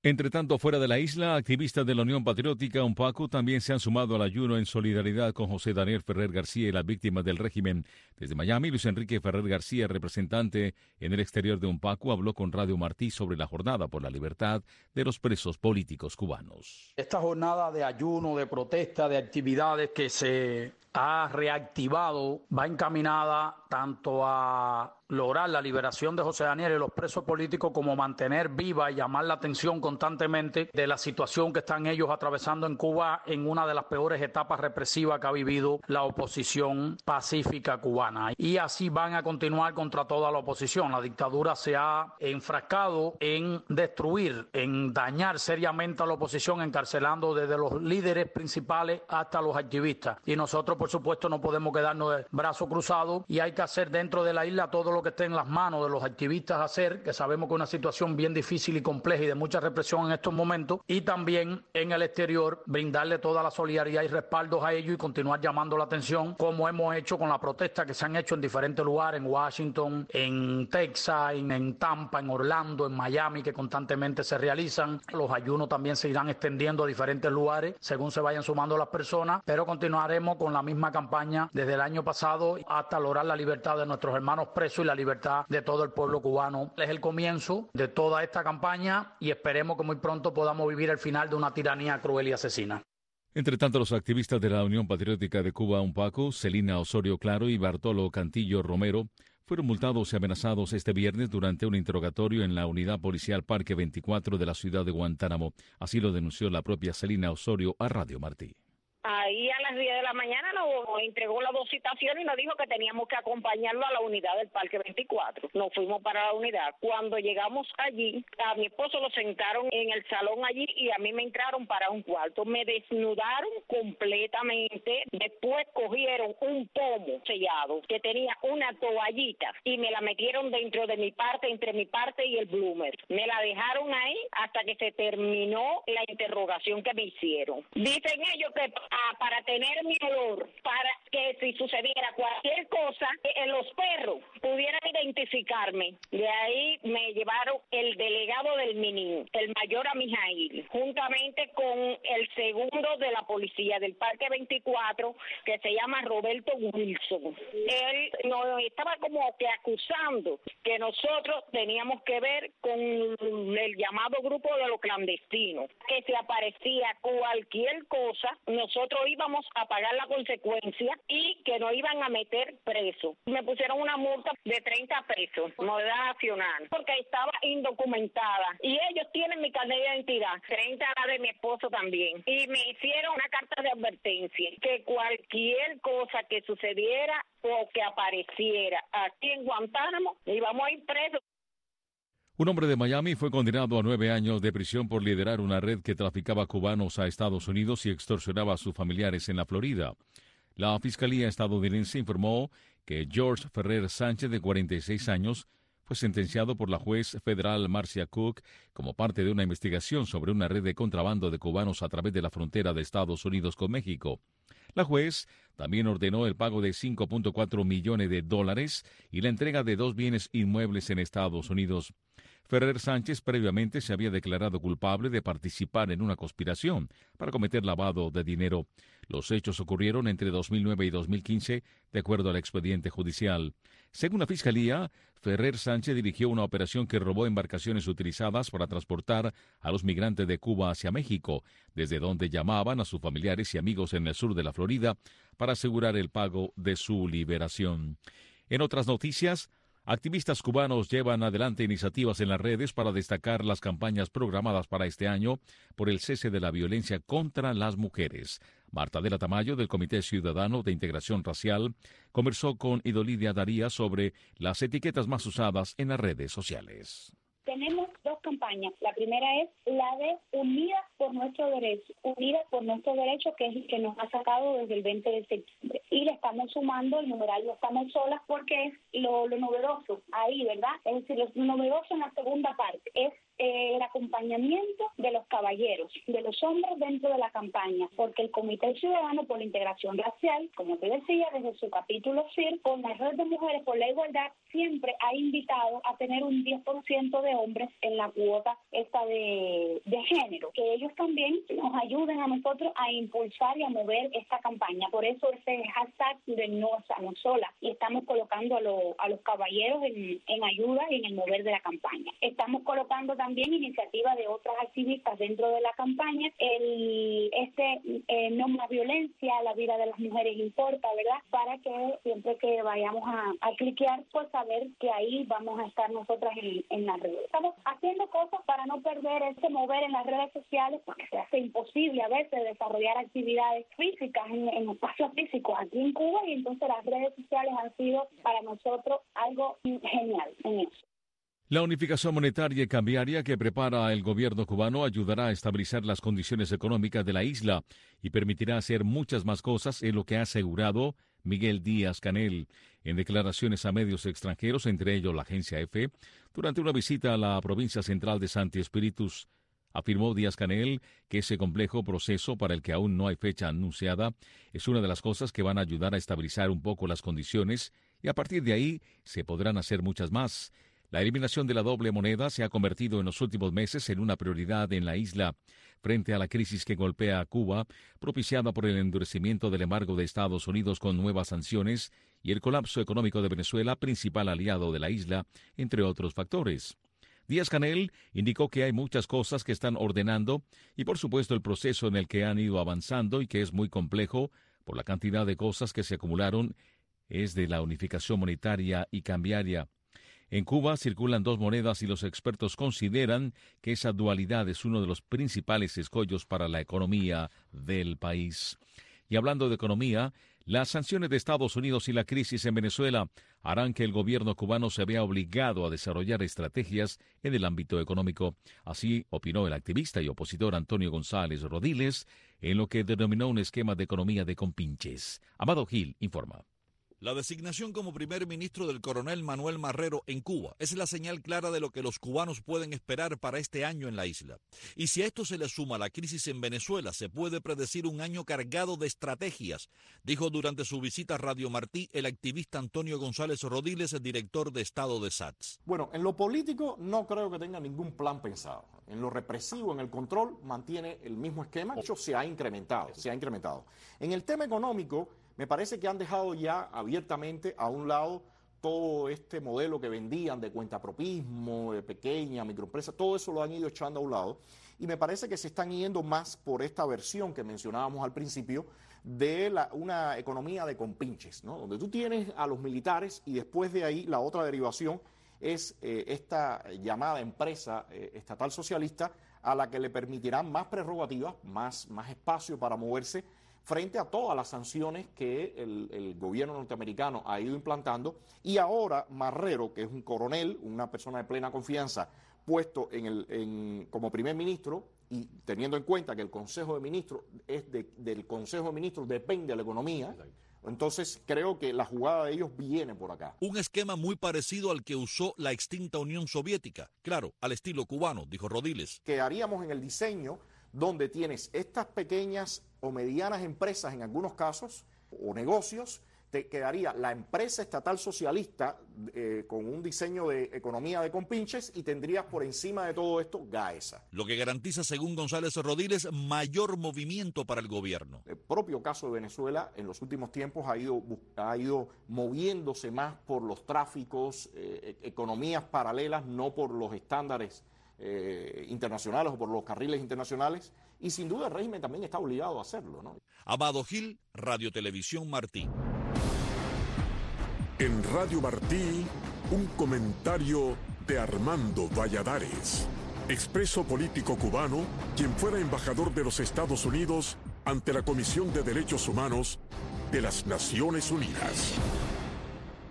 Entre tanto, fuera de la isla, activistas de la Unión Patriótica UNPACU también se han sumado al ayuno en solidaridad con José Daniel Ferrer García y las víctimas del régimen. Desde Miami, Luis Enrique Ferrer García, representante en el exterior de UNPACU, habló con Radio Martí sobre la jornada por la libertad de los presos políticos cubanos. Esta jornada de ayuno, de protesta, de actividades que se ha reactivado, va encaminada tanto a lograr la liberación de José Daniel y los presos políticos como mantener viva y llamar la atención constantemente de la situación que están ellos atravesando en Cuba en una de las peores etapas represivas que ha vivido la oposición pacífica cubana. Y así van a continuar contra toda la oposición. La dictadura se ha enfrascado en destruir, en dañar seriamente a la oposición, encarcelando desde los líderes principales hasta los activistas. Y nosotros, por supuesto, no podemos quedarnos de brazos cruzados y hay que hacer dentro de la isla todo lo que esté en las manos de los activistas hacer, que sabemos que es una situación bien difícil y compleja y de mucha represión en estos momentos, y también en el exterior brindarle toda la solidaridad y respaldos a ellos y continuar llamando la atención, como hemos hecho con la protesta que se han hecho en diferentes lugares, en Washington, en Texas, en, en Tampa, en Orlando, en Miami, que constantemente se realizan. Los ayunos también se irán extendiendo a diferentes lugares según se vayan sumando las personas, pero continuaremos con la misma campaña desde el año pasado hasta lograr la libertad de nuestros hermanos presos y la libertad de todo el pueblo cubano. Es el comienzo de toda esta campaña y esperemos que muy pronto podamos vivir el final de una tiranía cruel y asesina. Entre tanto, los activistas de la Unión Patriótica de Cuba, UNPACU, Celina Osorio Claro y Bartolo Cantillo Romero, fueron multados y amenazados este viernes durante un interrogatorio en la unidad policial Parque veinticuatro de la ciudad de Guantánamo. Así lo denunció la propia Celina Osorio a Radio Martí. Ahí a las diez de la mañana nos entregó las dos citaciones y nos dijo que teníamos que acompañarlo a la unidad del Parque veinticuatro. Nos fuimos para la unidad. Cuando llegamos allí, a mi esposo lo sentaron en el salón allí y a mí me entraron para un cuarto. Me desnudaron completamente. Después cogieron un pomo sellado que tenía una toallita y me la metieron dentro de mi parte, entre mi parte y el bloomer. Me la dejaron ahí hasta que se terminó la interrogación que me hicieron. Dicen ellos que para tener mi olor, para que si sucediera cualquier cosa, eh, los perros pudieran identificarme. De ahí me llevaron el delegado del Minin, el mayor Amijail, juntamente con el segundo de la policía del Parque veinticuatro, que se llama Roberto Wilson. Él nos estaba como que acusando que nosotros teníamos que ver con el llamado grupo de los clandestinos, que si aparecía cualquier cosa, nosotros íbamos a pagar la consecuencia y que nos iban a meter preso. Me pusieron una multa de treinta pesos, moneda nacional, porque estaba indocumentada. Y ellos tienen mi carnet de identidad, treinta la de mi esposo también. Y me hicieron una carta de advertencia, que cualquier cosa que sucediera o que apareciera aquí en Guantánamo, íbamos a ir presos. Un hombre de Miami fue condenado a nueve años de prisión por liderar una red que traficaba cubanos a Estados Unidos y extorsionaba a sus familiares en la Florida. La Fiscalía estadounidense informó que George Ferrer Sánchez, de cuarenta y seis años, fue sentenciado por la juez federal Marcia Cook como parte de una investigación sobre una red de contrabando de cubanos a través de la frontera de Estados Unidos con México. La juez también ordenó el pago de cinco punto cuatro millones de dólares y la entrega de dos bienes inmuebles en Estados Unidos. Ferrer Sánchez previamente se había declarado culpable de participar en una conspiración para cometer lavado de dinero. Los hechos ocurrieron entre dos mil nueve y dos mil quince, de acuerdo al expediente judicial. Según la Fiscalía, Ferrer Sánchez dirigió una operación que robó embarcaciones utilizadas para transportar a los migrantes de Cuba hacia México, desde donde llamaban a sus familiares y amigos en el sur de la Florida para asegurar el pago de su liberación. En otras noticias, activistas cubanos llevan adelante iniciativas en las redes para destacar las campañas programadas para este año por el cese de la violencia contra las mujeres. Marta de la Tamayo, del Comité Ciudadano de Integración Racial, conversó con Idolidia Daría sobre las etiquetas más usadas en las redes sociales. Tenemos dos campañas. La primera es la de Unidas por Nuestro Derecho, Unidas por Nuestro Derecho, que es el que nos ha sacado desde el veinte de septiembre. Y le estamos sumando el numeral No Estamos Solas porque es lo, lo novedoso ahí, ¿verdad? Es decir, lo novedoso en la segunda parte es eh, el acompañamiento de los caballeros, de los hombres dentro de la campaña, porque el Comité Ciudadano por la Integración Racial, como te decía, desde su capítulo C I R, con la Red de Mujeres por la Igualdad, siempre ha invitado a tener un diez por ciento de hombres en la cuota esta de, de género, que ellos también nos ayuden a nosotros a impulsar y a mover esta campaña. Por eso ese hashtag de no estamos solas, y estamos colocando a, lo, a los caballeros en, en ayuda y en el mover de la campaña. Estamos colocando también iniciativas de otras activistas dentro de la campaña, el este eh, no más violencia, la vida de las mujeres importa, ¿verdad? Para que siempre que vayamos a, a cliquear, pues saber que ahí vamos a estar nosotras en, en las redes. Estamos haciendo cosas para no perder ese mover en las redes sociales, porque se hace imposible a veces desarrollar actividades físicas en, en espacios físicos aquí en Cuba, y entonces las redes sociales han sido para nosotros algo genial en eso. La unificación monetaria y cambiaria que prepara el gobierno cubano ayudará a estabilizar las condiciones económicas de la isla y permitirá hacer muchas más cosas, en lo que ha asegurado Miguel Díaz-Canel en declaraciones a medios extranjeros, entre ellos la agencia EFE, durante una visita a la provincia central de Santi Espíritus. Afirmó Díaz-Canel que ese complejo proceso, para el que aún no hay fecha anunciada, es una de las cosas que van a ayudar a estabilizar un poco las condiciones, y a partir de ahí se podrán hacer muchas más. La eliminación de la doble moneda se ha convertido en los últimos meses en una prioridad en la isla, frente a la crisis que golpea a Cuba, propiciada por el endurecimiento del embargo de Estados Unidos con nuevas sanciones y el colapso económico de Venezuela, principal aliado de la isla, entre otros factores. Díaz-Canel indicó que hay muchas cosas que están ordenando y, por supuesto, el proceso en el que han ido avanzando y que es muy complejo por la cantidad de cosas que se acumularon es de la unificación monetaria y cambiaria. En Cuba circulan dos monedas y los expertos consideran que esa dualidad es uno de los principales escollos para la economía del país. Y hablando de economía, las sanciones de Estados Unidos y la crisis en Venezuela harán que el gobierno cubano se vea obligado a desarrollar estrategias en el ámbito económico. Así opinó el activista y opositor Antonio González Rodiles en lo que denominó un esquema de economía de compinches. Amado Gil informa. La designación como primer ministro del coronel Manuel Marrero en Cuba es la señal clara de lo que los cubanos pueden esperar para este año en la isla. Y si a esto se le suma la crisis en Venezuela, se puede predecir un año cargado de estrategias, dijo durante su visita a Radio Martí el activista Antonio González Rodiles, el director de Estado de S A T S. Bueno, en lo político no creo que tenga ningún plan pensado. En lo represivo, en el control, mantiene el mismo esquema. De hecho, se ha incrementado, se ha incrementado. En el tema económico, me parece que han dejado ya abiertamente a un lado todo este modelo que vendían de cuentapropismo, de pequeña, microempresa, todo eso lo han ido echando a un lado. Y me parece que se están yendo más por esta versión que mencionábamos al principio de la, una economía de compinches, ¿no? Donde tú tienes a los militares y después de ahí la otra derivación es eh, esta llamada empresa eh, estatal socialista a la que le permitirán más prerrogativas, más, más espacio para moverse frente a todas las sanciones que el, el gobierno norteamericano ha ido implantando. Y ahora Marrero, que es un coronel, una persona de plena confianza, puesto en el, en, como primer ministro, y teniendo en cuenta que el Consejo de Ministros es de, del Consejo de Ministros depende de la economía, entonces creo que la jugada de ellos viene por acá. Un esquema muy parecido al que usó la extinta Unión Soviética, claro, al estilo cubano, dijo Rodiles. Quedaríamos en el diseño donde tienes estas pequeñas o medianas empresas en algunos casos, o negocios, te quedaría la empresa estatal socialista eh, con un diseño de economía de compinches y tendrías por encima de todo esto Gaesa. Lo que garantiza, según González Rodiles, mayor movimiento para el gobierno. El propio caso de Venezuela en los últimos tiempos ha ido, ha ido moviéndose más por los tráficos, eh, economías paralelas, no por los estándares Eh, internacionales o por los carriles internacionales, y sin duda el régimen también está obligado a hacerlo, ¿no? Amado Gil, Radio Televisión Martí. En Radio Martí, un comentario de Armando Valladares, expreso político cubano, quien fuera embajador de los Estados Unidos ante la Comisión de Derechos Humanos de las Naciones Unidas.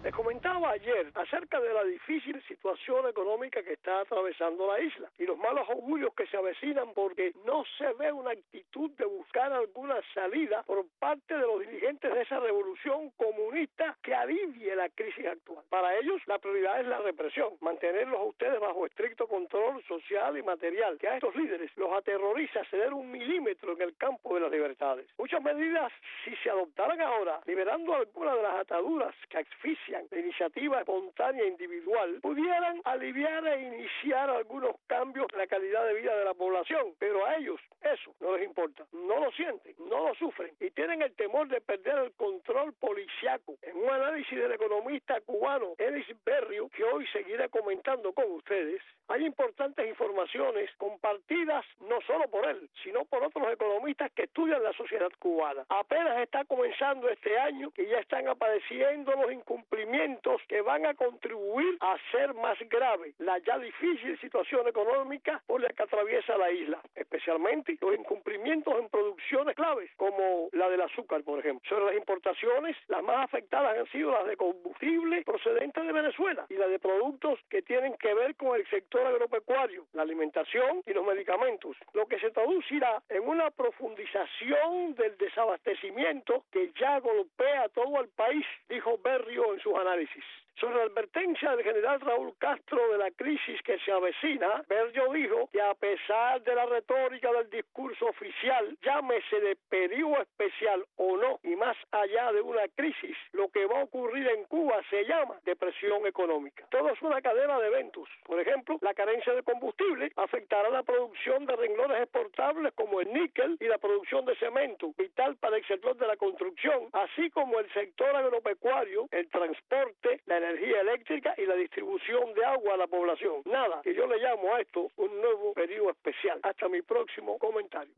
Les comentaba ayer acerca de la difícil situación económica que está atravesando la isla y los malos augurios que se avecinan porque no se ve una actitud de buscar alguna salida por parte de los dirigentes de esa revolución comunista que alivie la crisis actual. Para ellos la prioridad es la represión, mantenerlos a ustedes bajo estricto control social y material, que a estos líderes los aterroriza ceder un milímetro en el campo de las libertades. Muchas medidas, si se adoptaran ahora, liberando algunas de las ataduras que asfixian la iniciativa espontánea individual, pudieran aliviar e iniciar algunos cambios en la calidad de vida de la población, pero a ellos eso no les importa, no lo sienten, no lo sufren y tienen el temor de perder el control policiaco. En un análisis del economista cubano Ellis Berrio, que hoy seguiré comentando con ustedes, hay importantes informaciones compartidas no solo por él, sino por otros economistas que estudian la sociedad cubana. Apenas está comenzando este año y ya están apareciendo los incumplimientos que van a contribuir a hacer más grave la ya difícil situación económica por la que atraviesa la isla, especialmente los incumplimientos en producciones claves como la del azúcar, por ejemplo. Sobre las importaciones, las más afectadas han sido las de combustible procedentes de Venezuela y las de productos que tienen que ver con el sector agropecuario, la alimentación y los medicamentos, lo que se traducirá en una profundización del desabastecimiento que ya golpea a todo el país, dijo Berrio en sus análisis. Sobre la advertencia del general Raúl Castro de la crisis que se avecina, Berrio dijo que a pesar de la retórica del discurso oficial, llámese de periodo especial o no, y más allá de una crisis, lo que va a ocurrir en Cuba se llama depresión económica. Todo es una cadena de eventos. Por ejemplo, la carencia de combustible afectará la producción de renglones exportables como el níquel y la producción de cemento, vital para el sector de la construcción, así como el sector agropecuario, el transporte, la energía eléctrica y la distribución de agua a la población. Nada, que yo le llamo a esto un nuevo periodo especial. Hasta mi próximo comentario.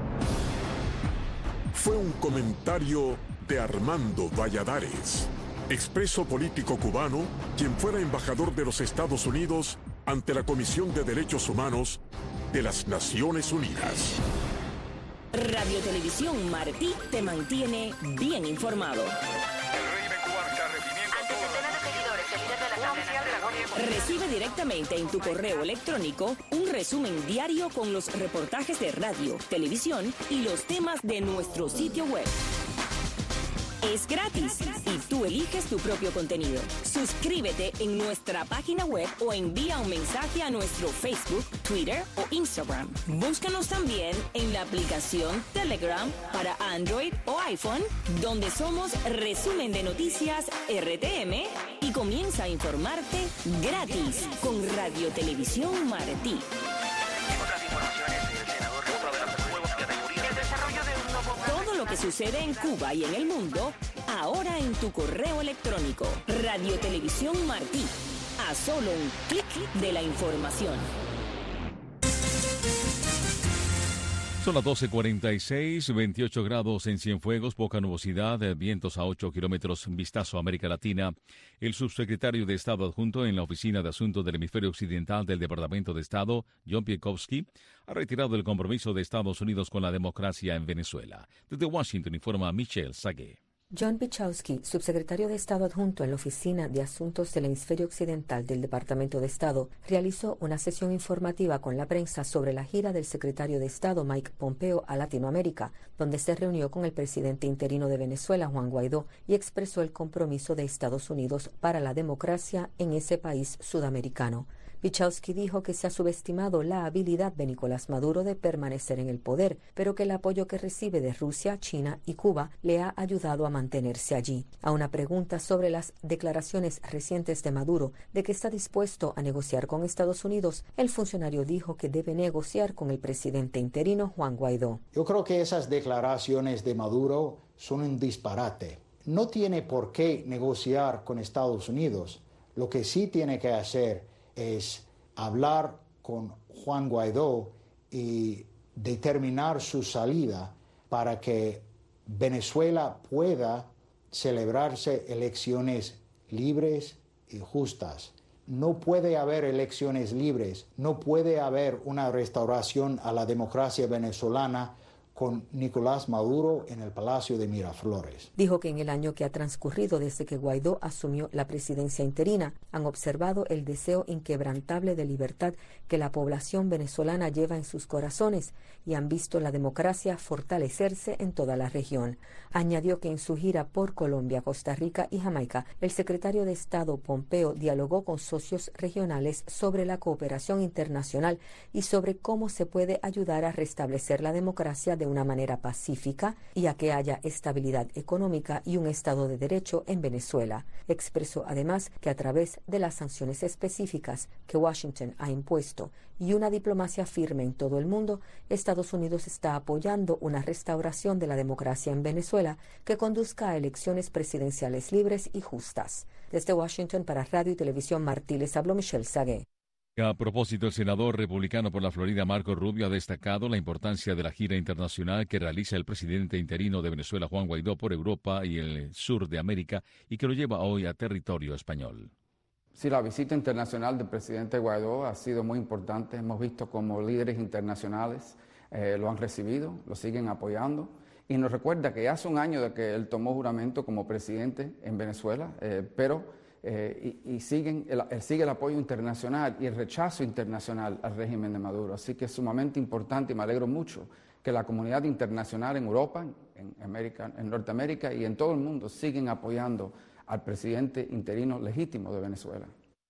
Fue un comentario de Armando Valladares, expreso político cubano, quien fuera embajador de los Estados Unidos ante la Comisión de Derechos Humanos de las Naciones Unidas. Radio Televisión Martí te mantiene bien informado. Recibe directamente en tu correo electrónico un resumen diario con los reportajes de radio, televisión y los temas de nuestro sitio web. Es gratis y tú eliges tu propio contenido. Suscríbete en nuestra página web o envía un mensaje a nuestro Facebook, Twitter o Instagram. Búscanos también en la aplicación Telegram para Android o iPhone, donde somos Resumen de Noticias R T M y comienza a informarte gratis con Radio Televisión Martí. Todo lo que sucede en Cuba y en el mundo, ahora en tu correo electrónico. Radio Televisión Martí. A solo un clic de la información. Son las doce cuarenta y seis, veintiocho grados en Cienfuegos, poca nubosidad, vientos a ocho kilómetros, vistazo a América Latina. El subsecretario de Estado adjunto en la Oficina de Asuntos del Hemisferio Occidental del Departamento de Estado, John Piekowski, ha retirado el compromiso de Estados Unidos con la democracia en Venezuela. Desde Washington informa Michelle Sagué. John Piekowski, subsecretario de Estado adjunto en la Oficina de Asuntos del Hemisferio Occidental del Departamento de Estado, realizó una sesión informativa con la prensa sobre la gira del secretario de Estado Mike Pompeo a Latinoamérica, donde se reunió con el presidente interino de Venezuela, Juan Guaidó, y expresó el compromiso de Estados Unidos para la democracia en ese país sudamericano. Piekowski dijo que se ha subestimado la habilidad de Nicolás Maduro de permanecer en el poder, pero que el apoyo que recibe de Rusia, China y Cuba le ha ayudado a mantenerse allí. A una pregunta sobre las declaraciones recientes de Maduro de que está dispuesto a negociar con Estados Unidos, el funcionario dijo que debe negociar con el presidente interino Juan Guaidó. Yo creo que esas declaraciones de Maduro son un disparate. No tiene por qué negociar con Estados Unidos. Lo que sí tiene que hacer es hablar con Juan Guaidó y determinar su salida para que Venezuela pueda celebrarse elecciones libres y justas. No puede haber elecciones libres, no puede haber una restauración a la democracia venezolana con Nicolás Maduro en el Palacio de Miraflores. Dijo que en el año que ha transcurrido desde que Guaidó asumió la presidencia interina, han observado el deseo inquebrantable de libertad que la población venezolana lleva en sus corazones y han visto la democracia fortalecerse en toda la región. Añadió que en su gira por Colombia, Costa Rica y Jamaica, el secretario de Estado Pompeo dialogó con socios regionales sobre la cooperación internacional y sobre cómo se puede ayudar a restablecer la democracia de una manera pacífica y a que haya estabilidad económica y un Estado de Derecho en Venezuela. Expresó además que a través de las sanciones específicas que Washington ha impuesto y una diplomacia firme en todo el mundo, Estados Unidos está apoyando una restauración de la democracia en Venezuela que conduzca a elecciones presidenciales libres y justas. Desde Washington para Radio y Televisión Martí les habló Michelle Sagué. A propósito, el senador republicano por la Florida, Marco Rubio, ha destacado la importancia de la gira internacional que realiza el presidente interino de Venezuela, Juan Guaidó, por Europa y el sur de América y que lo lleva hoy a territorio español. Sí, la visita internacional del presidente Guaidó ha sido muy importante. Hemos visto como líderes internacionales eh, lo han recibido, lo siguen apoyando. Y nos recuerda que hace un año de que él tomó juramento como presidente en Venezuela, eh, pero... Eh, y, y siguen el, el, sigue el apoyo internacional y el rechazo internacional al régimen de Maduro. Así que es sumamente importante y me alegro mucho que la comunidad internacional en Europa, en, América, en Norteamérica y en todo el mundo siguen apoyando al presidente interino legítimo de Venezuela.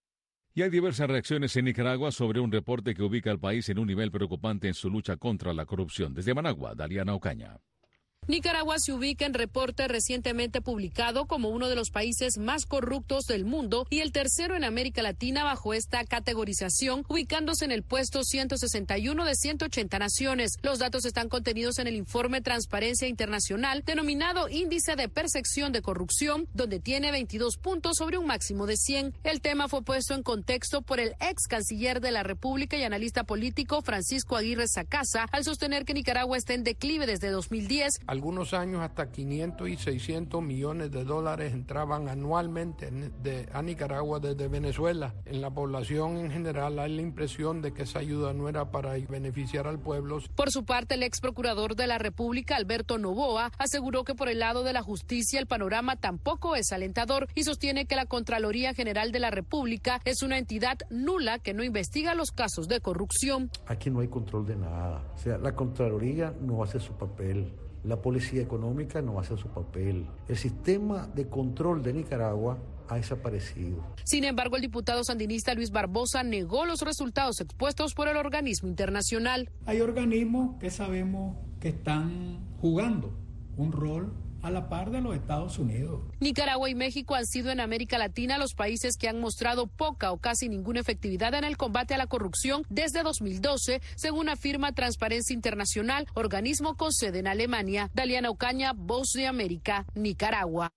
Y hay diversas reacciones en Nicaragua sobre un reporte que ubica al país en un nivel preocupante en su lucha contra la corrupción. Desde Managua, Daliana Ocaña. Nicaragua se ubica en reporte recientemente publicado como uno de los países más corruptos del mundo y el tercero en América Latina bajo esta categorización, ubicándose en el puesto ciento sesenta y uno de ciento ochenta naciones. Los datos están contenidos en el informe Transparencia Internacional, denominado Índice de Percepción de Corrupción, donde tiene veintidós puntos sobre un máximo de cien. El tema fue puesto en contexto por el ex canciller de la República y analista político Francisco Aguirre Sacasa, al sostener que Nicaragua está en declive desde dos mil diez. Algunos años hasta quinientos y seiscientos millones de dólares entraban anualmente de, a Nicaragua desde Venezuela. En la población en general hay la impresión de que esa ayuda no era para beneficiar al pueblo. Por su parte, el ex procurador de la República, Alberto Noboa, aseguró que por el lado de la justicia el panorama tampoco es alentador y sostiene que la Contraloría General de la República es una entidad nula que no investiga los casos de corrupción. Aquí no hay control de nada. O sea, la Contraloría no hace su papel. La Policía Económica no hace su papel. El sistema de control de Nicaragua ha desaparecido. Sin embargo, el diputado sandinista Luis Barbosa negó los resultados expuestos por el organismo internacional. Hay organismos que sabemos que están jugando un rol a la par de los Estados Unidos. Nicaragua y México han sido en América Latina los países que han mostrado poca o casi ninguna efectividad en el combate a la corrupción desde dos mil doce, según afirma Transparencia Internacional, organismo con sede en Alemania. Daliana Ocaña, Voz de América, Nicaragua.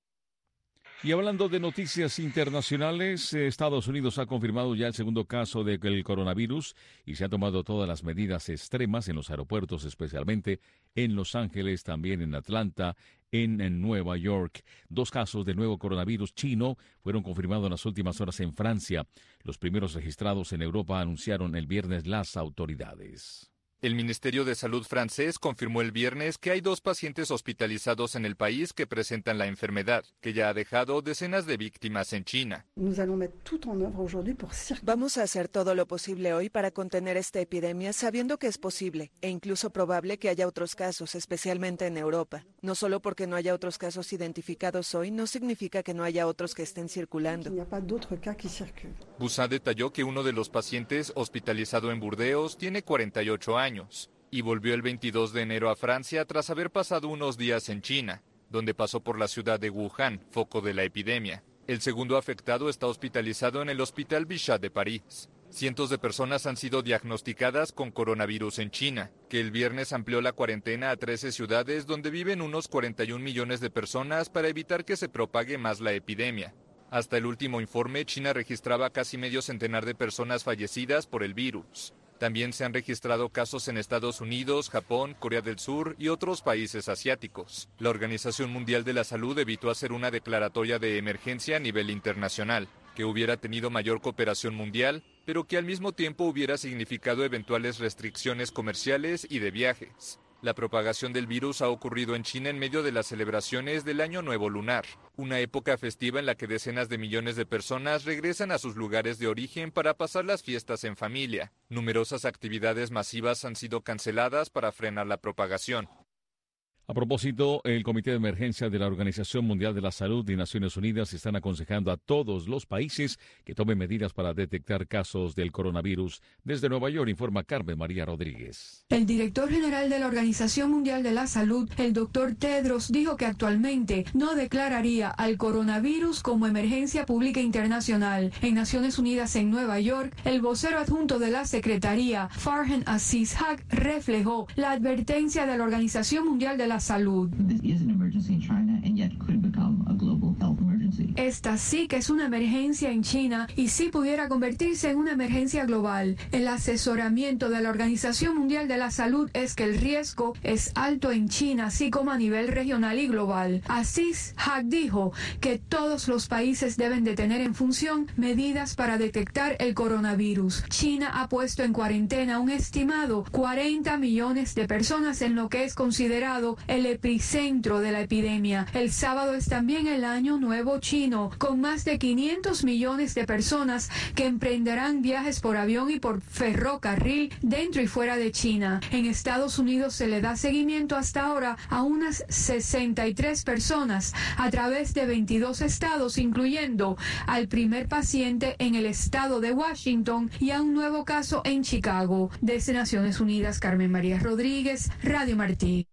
Y hablando de noticias internacionales, Estados Unidos ha confirmado ya el segundo caso del coronavirus y se han tomado todas las medidas extremas en los aeropuertos, especialmente en Los Ángeles, también en Atlanta, en, en Nueva York. Dos casos de nuevo coronavirus chino fueron confirmados en las últimas horas en Francia. Los primeros registrados en Europa anunciaron el viernes las autoridades. El Ministerio de Salud francés confirmó el viernes que hay dos pacientes hospitalizados en el país que presentan la enfermedad, que ya ha dejado decenas de víctimas en China. Vamos a hacer todo lo posible hoy para contener esta epidemia, sabiendo que es posible e incluso probable que haya otros casos, especialmente en Europa. No solo porque no haya otros casos identificados hoy, no significa que no haya otros que estén circulando. Busan detalló que uno de los pacientes hospitalizado en Burdeos tiene cuarenta y ocho años. Y volvió el veintidós de enero a Francia tras haber pasado unos días en China, donde pasó por la ciudad de Wuhan, foco de la epidemia. El segundo afectado está hospitalizado en el Hospital Bichat de París. Cientos de personas han sido diagnosticadas con coronavirus en China, que el viernes amplió la cuarentena a trece ciudades donde viven unos cuarenta y un millones de personas para evitar que se propague más la epidemia. Hasta el último informe, China registraba casi medio centenar de personas fallecidas por el virus. También se han registrado casos en Estados Unidos, Japón, Corea del Sur y otros países asiáticos. La Organización Mundial de la Salud evitó hacer una declaratoria de emergencia a nivel internacional, que hubiera tenido mayor cooperación mundial, pero que al mismo tiempo hubiera significado eventuales restricciones comerciales y de viajes. La propagación del virus ha ocurrido en China en medio de las celebraciones del Año Nuevo Lunar, una época festiva en la que decenas de millones de personas regresan a sus lugares de origen para pasar las fiestas en familia. Numerosas actividades masivas han sido canceladas para frenar la propagación. A propósito, el Comité de Emergencia de la Organización Mundial de la Salud y Naciones Unidas están aconsejando a todos los países que tomen medidas para detectar casos del coronavirus. Desde Nueva York informa Carmen María Rodríguez. El director general de la Organización Mundial de la Salud, el doctor Tedros, dijo que actualmente no declararía al coronavirus como emergencia pública internacional. En Naciones Unidas en Nueva York, el vocero adjunto de la Secretaría, Farhan Aziz Haq, reflejó la advertencia de la Organización Mundial de la Salud. Esta sí que es una emergencia en China y sí pudiera convertirse en una emergencia global. El asesoramiento de la Organización Mundial de la Salud es que el riesgo es alto en China, así como a nivel regional y global. Aziz Haq dijo que todos los países deben de tener en función medidas para detectar el coronavirus. China ha puesto en cuarentena un estimado cuarenta millones de personas en lo que es considerado el epicentro de la epidemia. El sábado es también el Año Nuevo Chino, con más de quinientos millones de personas que emprenderán viajes por avión y por ferrocarril dentro y fuera de China. En Estados Unidos se le da seguimiento hasta ahora a unas sesenta y tres personas a través de veintidós estados, incluyendo al primer paciente en el estado de Washington y a un nuevo caso en Chicago. Desde Naciones Unidas, Carmen María Rodríguez, Radio Martí.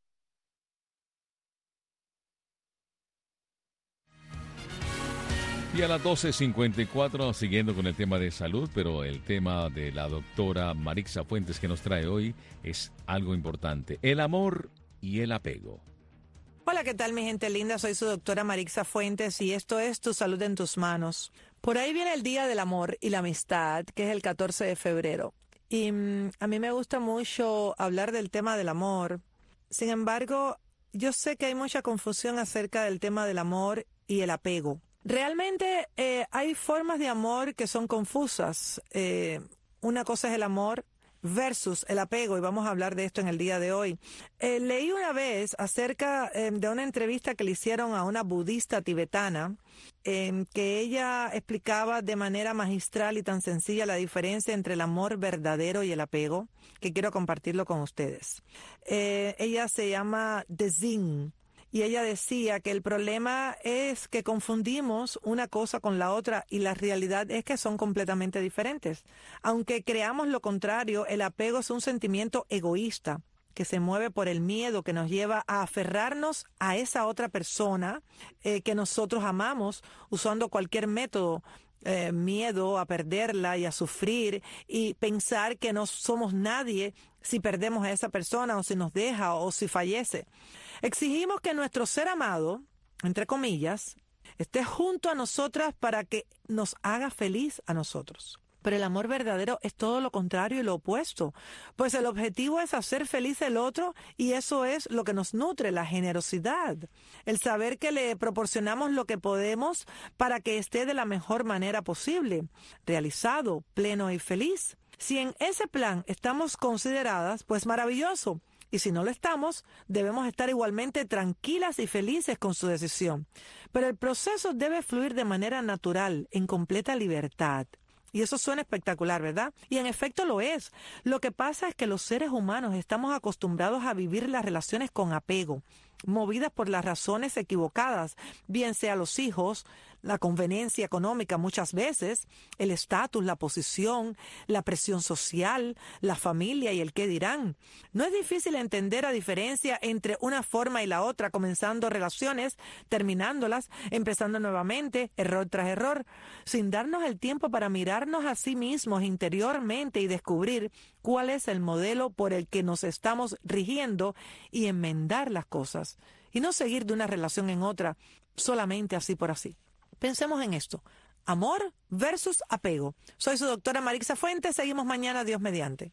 Y a las doce cincuenta y cuatro, siguiendo con el tema de salud, pero el tema de la doctora Marixa Fuentes que nos trae hoy es algo importante, el amor y el apego. Hola, ¿qué tal mi gente linda? Soy su doctora Marixa Fuentes y esto es Tu Salud en Tus Manos. Por ahí viene el Día del Amor y la Amistad, que es el catorce de febrero. Y mmm, a mí me gusta mucho hablar del tema del amor. Sin embargo, yo sé que hay mucha confusión acerca del tema del amor y el apego. Realmente eh, hay formas de amor que son confusas. Eh, una cosa es el amor versus el apego, y vamos a hablar de esto en el día de hoy. Eh, leí una vez acerca eh, de una entrevista que le hicieron a una budista tibetana, eh, que ella explicaba de manera magistral y tan sencilla la diferencia entre el amor verdadero y el apego, que quiero compartirlo con ustedes. Eh, ella se llama Dzin. Y ella decía que el problema es que confundimos una cosa con la otra y la realidad es que son completamente diferentes. Aunque creamos lo contrario, el apego es un sentimiento egoísta que se mueve por el miedo que nos lleva a aferrarnos a esa otra persona eh, que nosotros amamos usando cualquier método. Eh, miedo a perderla y a sufrir y pensar que no somos nadie si perdemos a esa persona o si nos deja o si fallece. Exigimos que nuestro ser amado, entre comillas, esté junto a nosotras para que nos haga feliz a nosotros. Pero el amor verdadero es todo lo contrario y lo opuesto, pues el objetivo es hacer feliz al otro y eso es lo que nos nutre, la generosidad. El saber que le proporcionamos lo que podemos para que esté de la mejor manera posible, realizado, pleno y feliz. Si en ese plan estamos consideradas, pues maravilloso. Y si no lo estamos, debemos estar igualmente tranquilas y felices con su decisión. Pero el proceso debe fluir de manera natural, en completa libertad. Y eso suena espectacular, ¿verdad? Y en efecto lo es. Lo que pasa es que los seres humanos estamos acostumbrados a vivir las relaciones con apego, movidas por las razones equivocadas, bien sea los hijos, la conveniencia económica muchas veces, el estatus, la posición, la presión social, la familia y el qué dirán. No es difícil entender la diferencia entre una forma y la otra, comenzando relaciones, terminándolas, empezando nuevamente, error tras error, sin darnos el tiempo para mirarnos a sí mismos interiormente y descubrir cuál es el modelo por el que nos estamos rigiendo y enmendar las cosas, y no seguir de una relación en otra solamente así por así. Pensemos en esto. Amor versus apego. Soy su doctora Marixa Fuentes. Seguimos mañana, Dios mediante.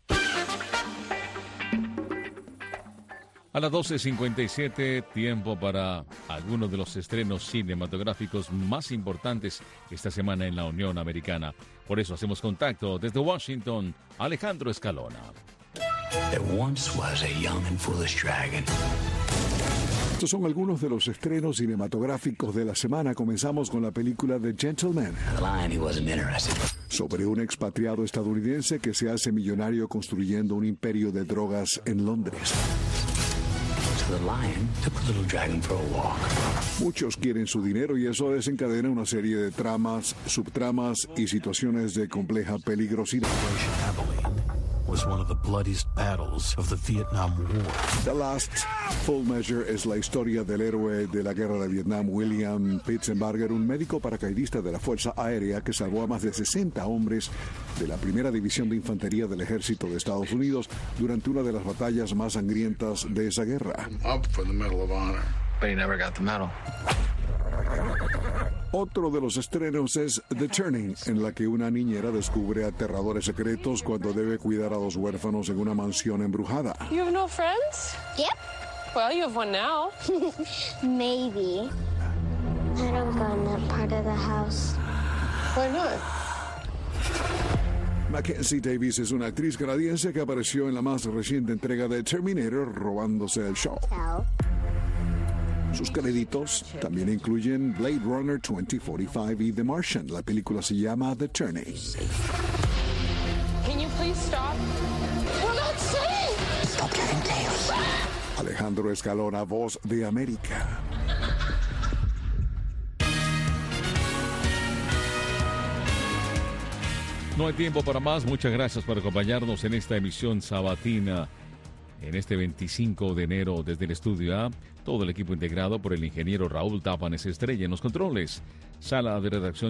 A las doce cincuenta y siete, tiempo para algunos de los estrenos cinematográficos más importantes esta semana en la Unión Americana. Por eso hacemos contacto desde Washington, Alejandro Escalona. There once was a young and foolish dragon. Estos son algunos de los estrenos cinematográficos de la semana. Comenzamos con la película The Gentleman, sobre un expatriado estadounidense que se hace millonario construyendo un imperio de drogas en Londres. Muchos quieren su dinero y eso desencadena una serie de tramas, subtramas y situaciones de compleja peligrosidad. Was one of the bloodiest battles of the Vietnam War. The Last Full Measure es la historia del héroe de la guerra de Vietnam, William Pitsenbarger, un médico paracaidista de la Fuerza Aérea que salvó a más de sesenta hombres de la primera división de infantería del ejército de Estados Unidos durante una de las batallas más sangrientas de esa guerra. Up for the Medal of Honor, but he never got the medal. Otro de los estrenos es The Turning, en la que una niñera descubre aterradores secretos cuando debe cuidar a dos huérfanos en una mansión embrujada. You have no friends? Yep. Well, you have one now. Maybe. I don't go in that part of the house. Why not? Mackenzie Davis es una actriz canadiense que apareció en la más reciente entrega de Terminator, robándose el show. Sus créditos también incluyen Blade Runner veinte cuarenta y cinco y The Martian. La película se llama The Turning. Can you please stop? We're not safe. Stop getting tails. Alejandro Escalona, Voz de América. No hay tiempo para más. Muchas gracias por acompañarnos en esta emisión sabatina. En este veinticinco de enero, desde el Estudio A, todo el equipo integrado por el ingeniero Raúl Tápanes Estrella en los controles. Sala de redacción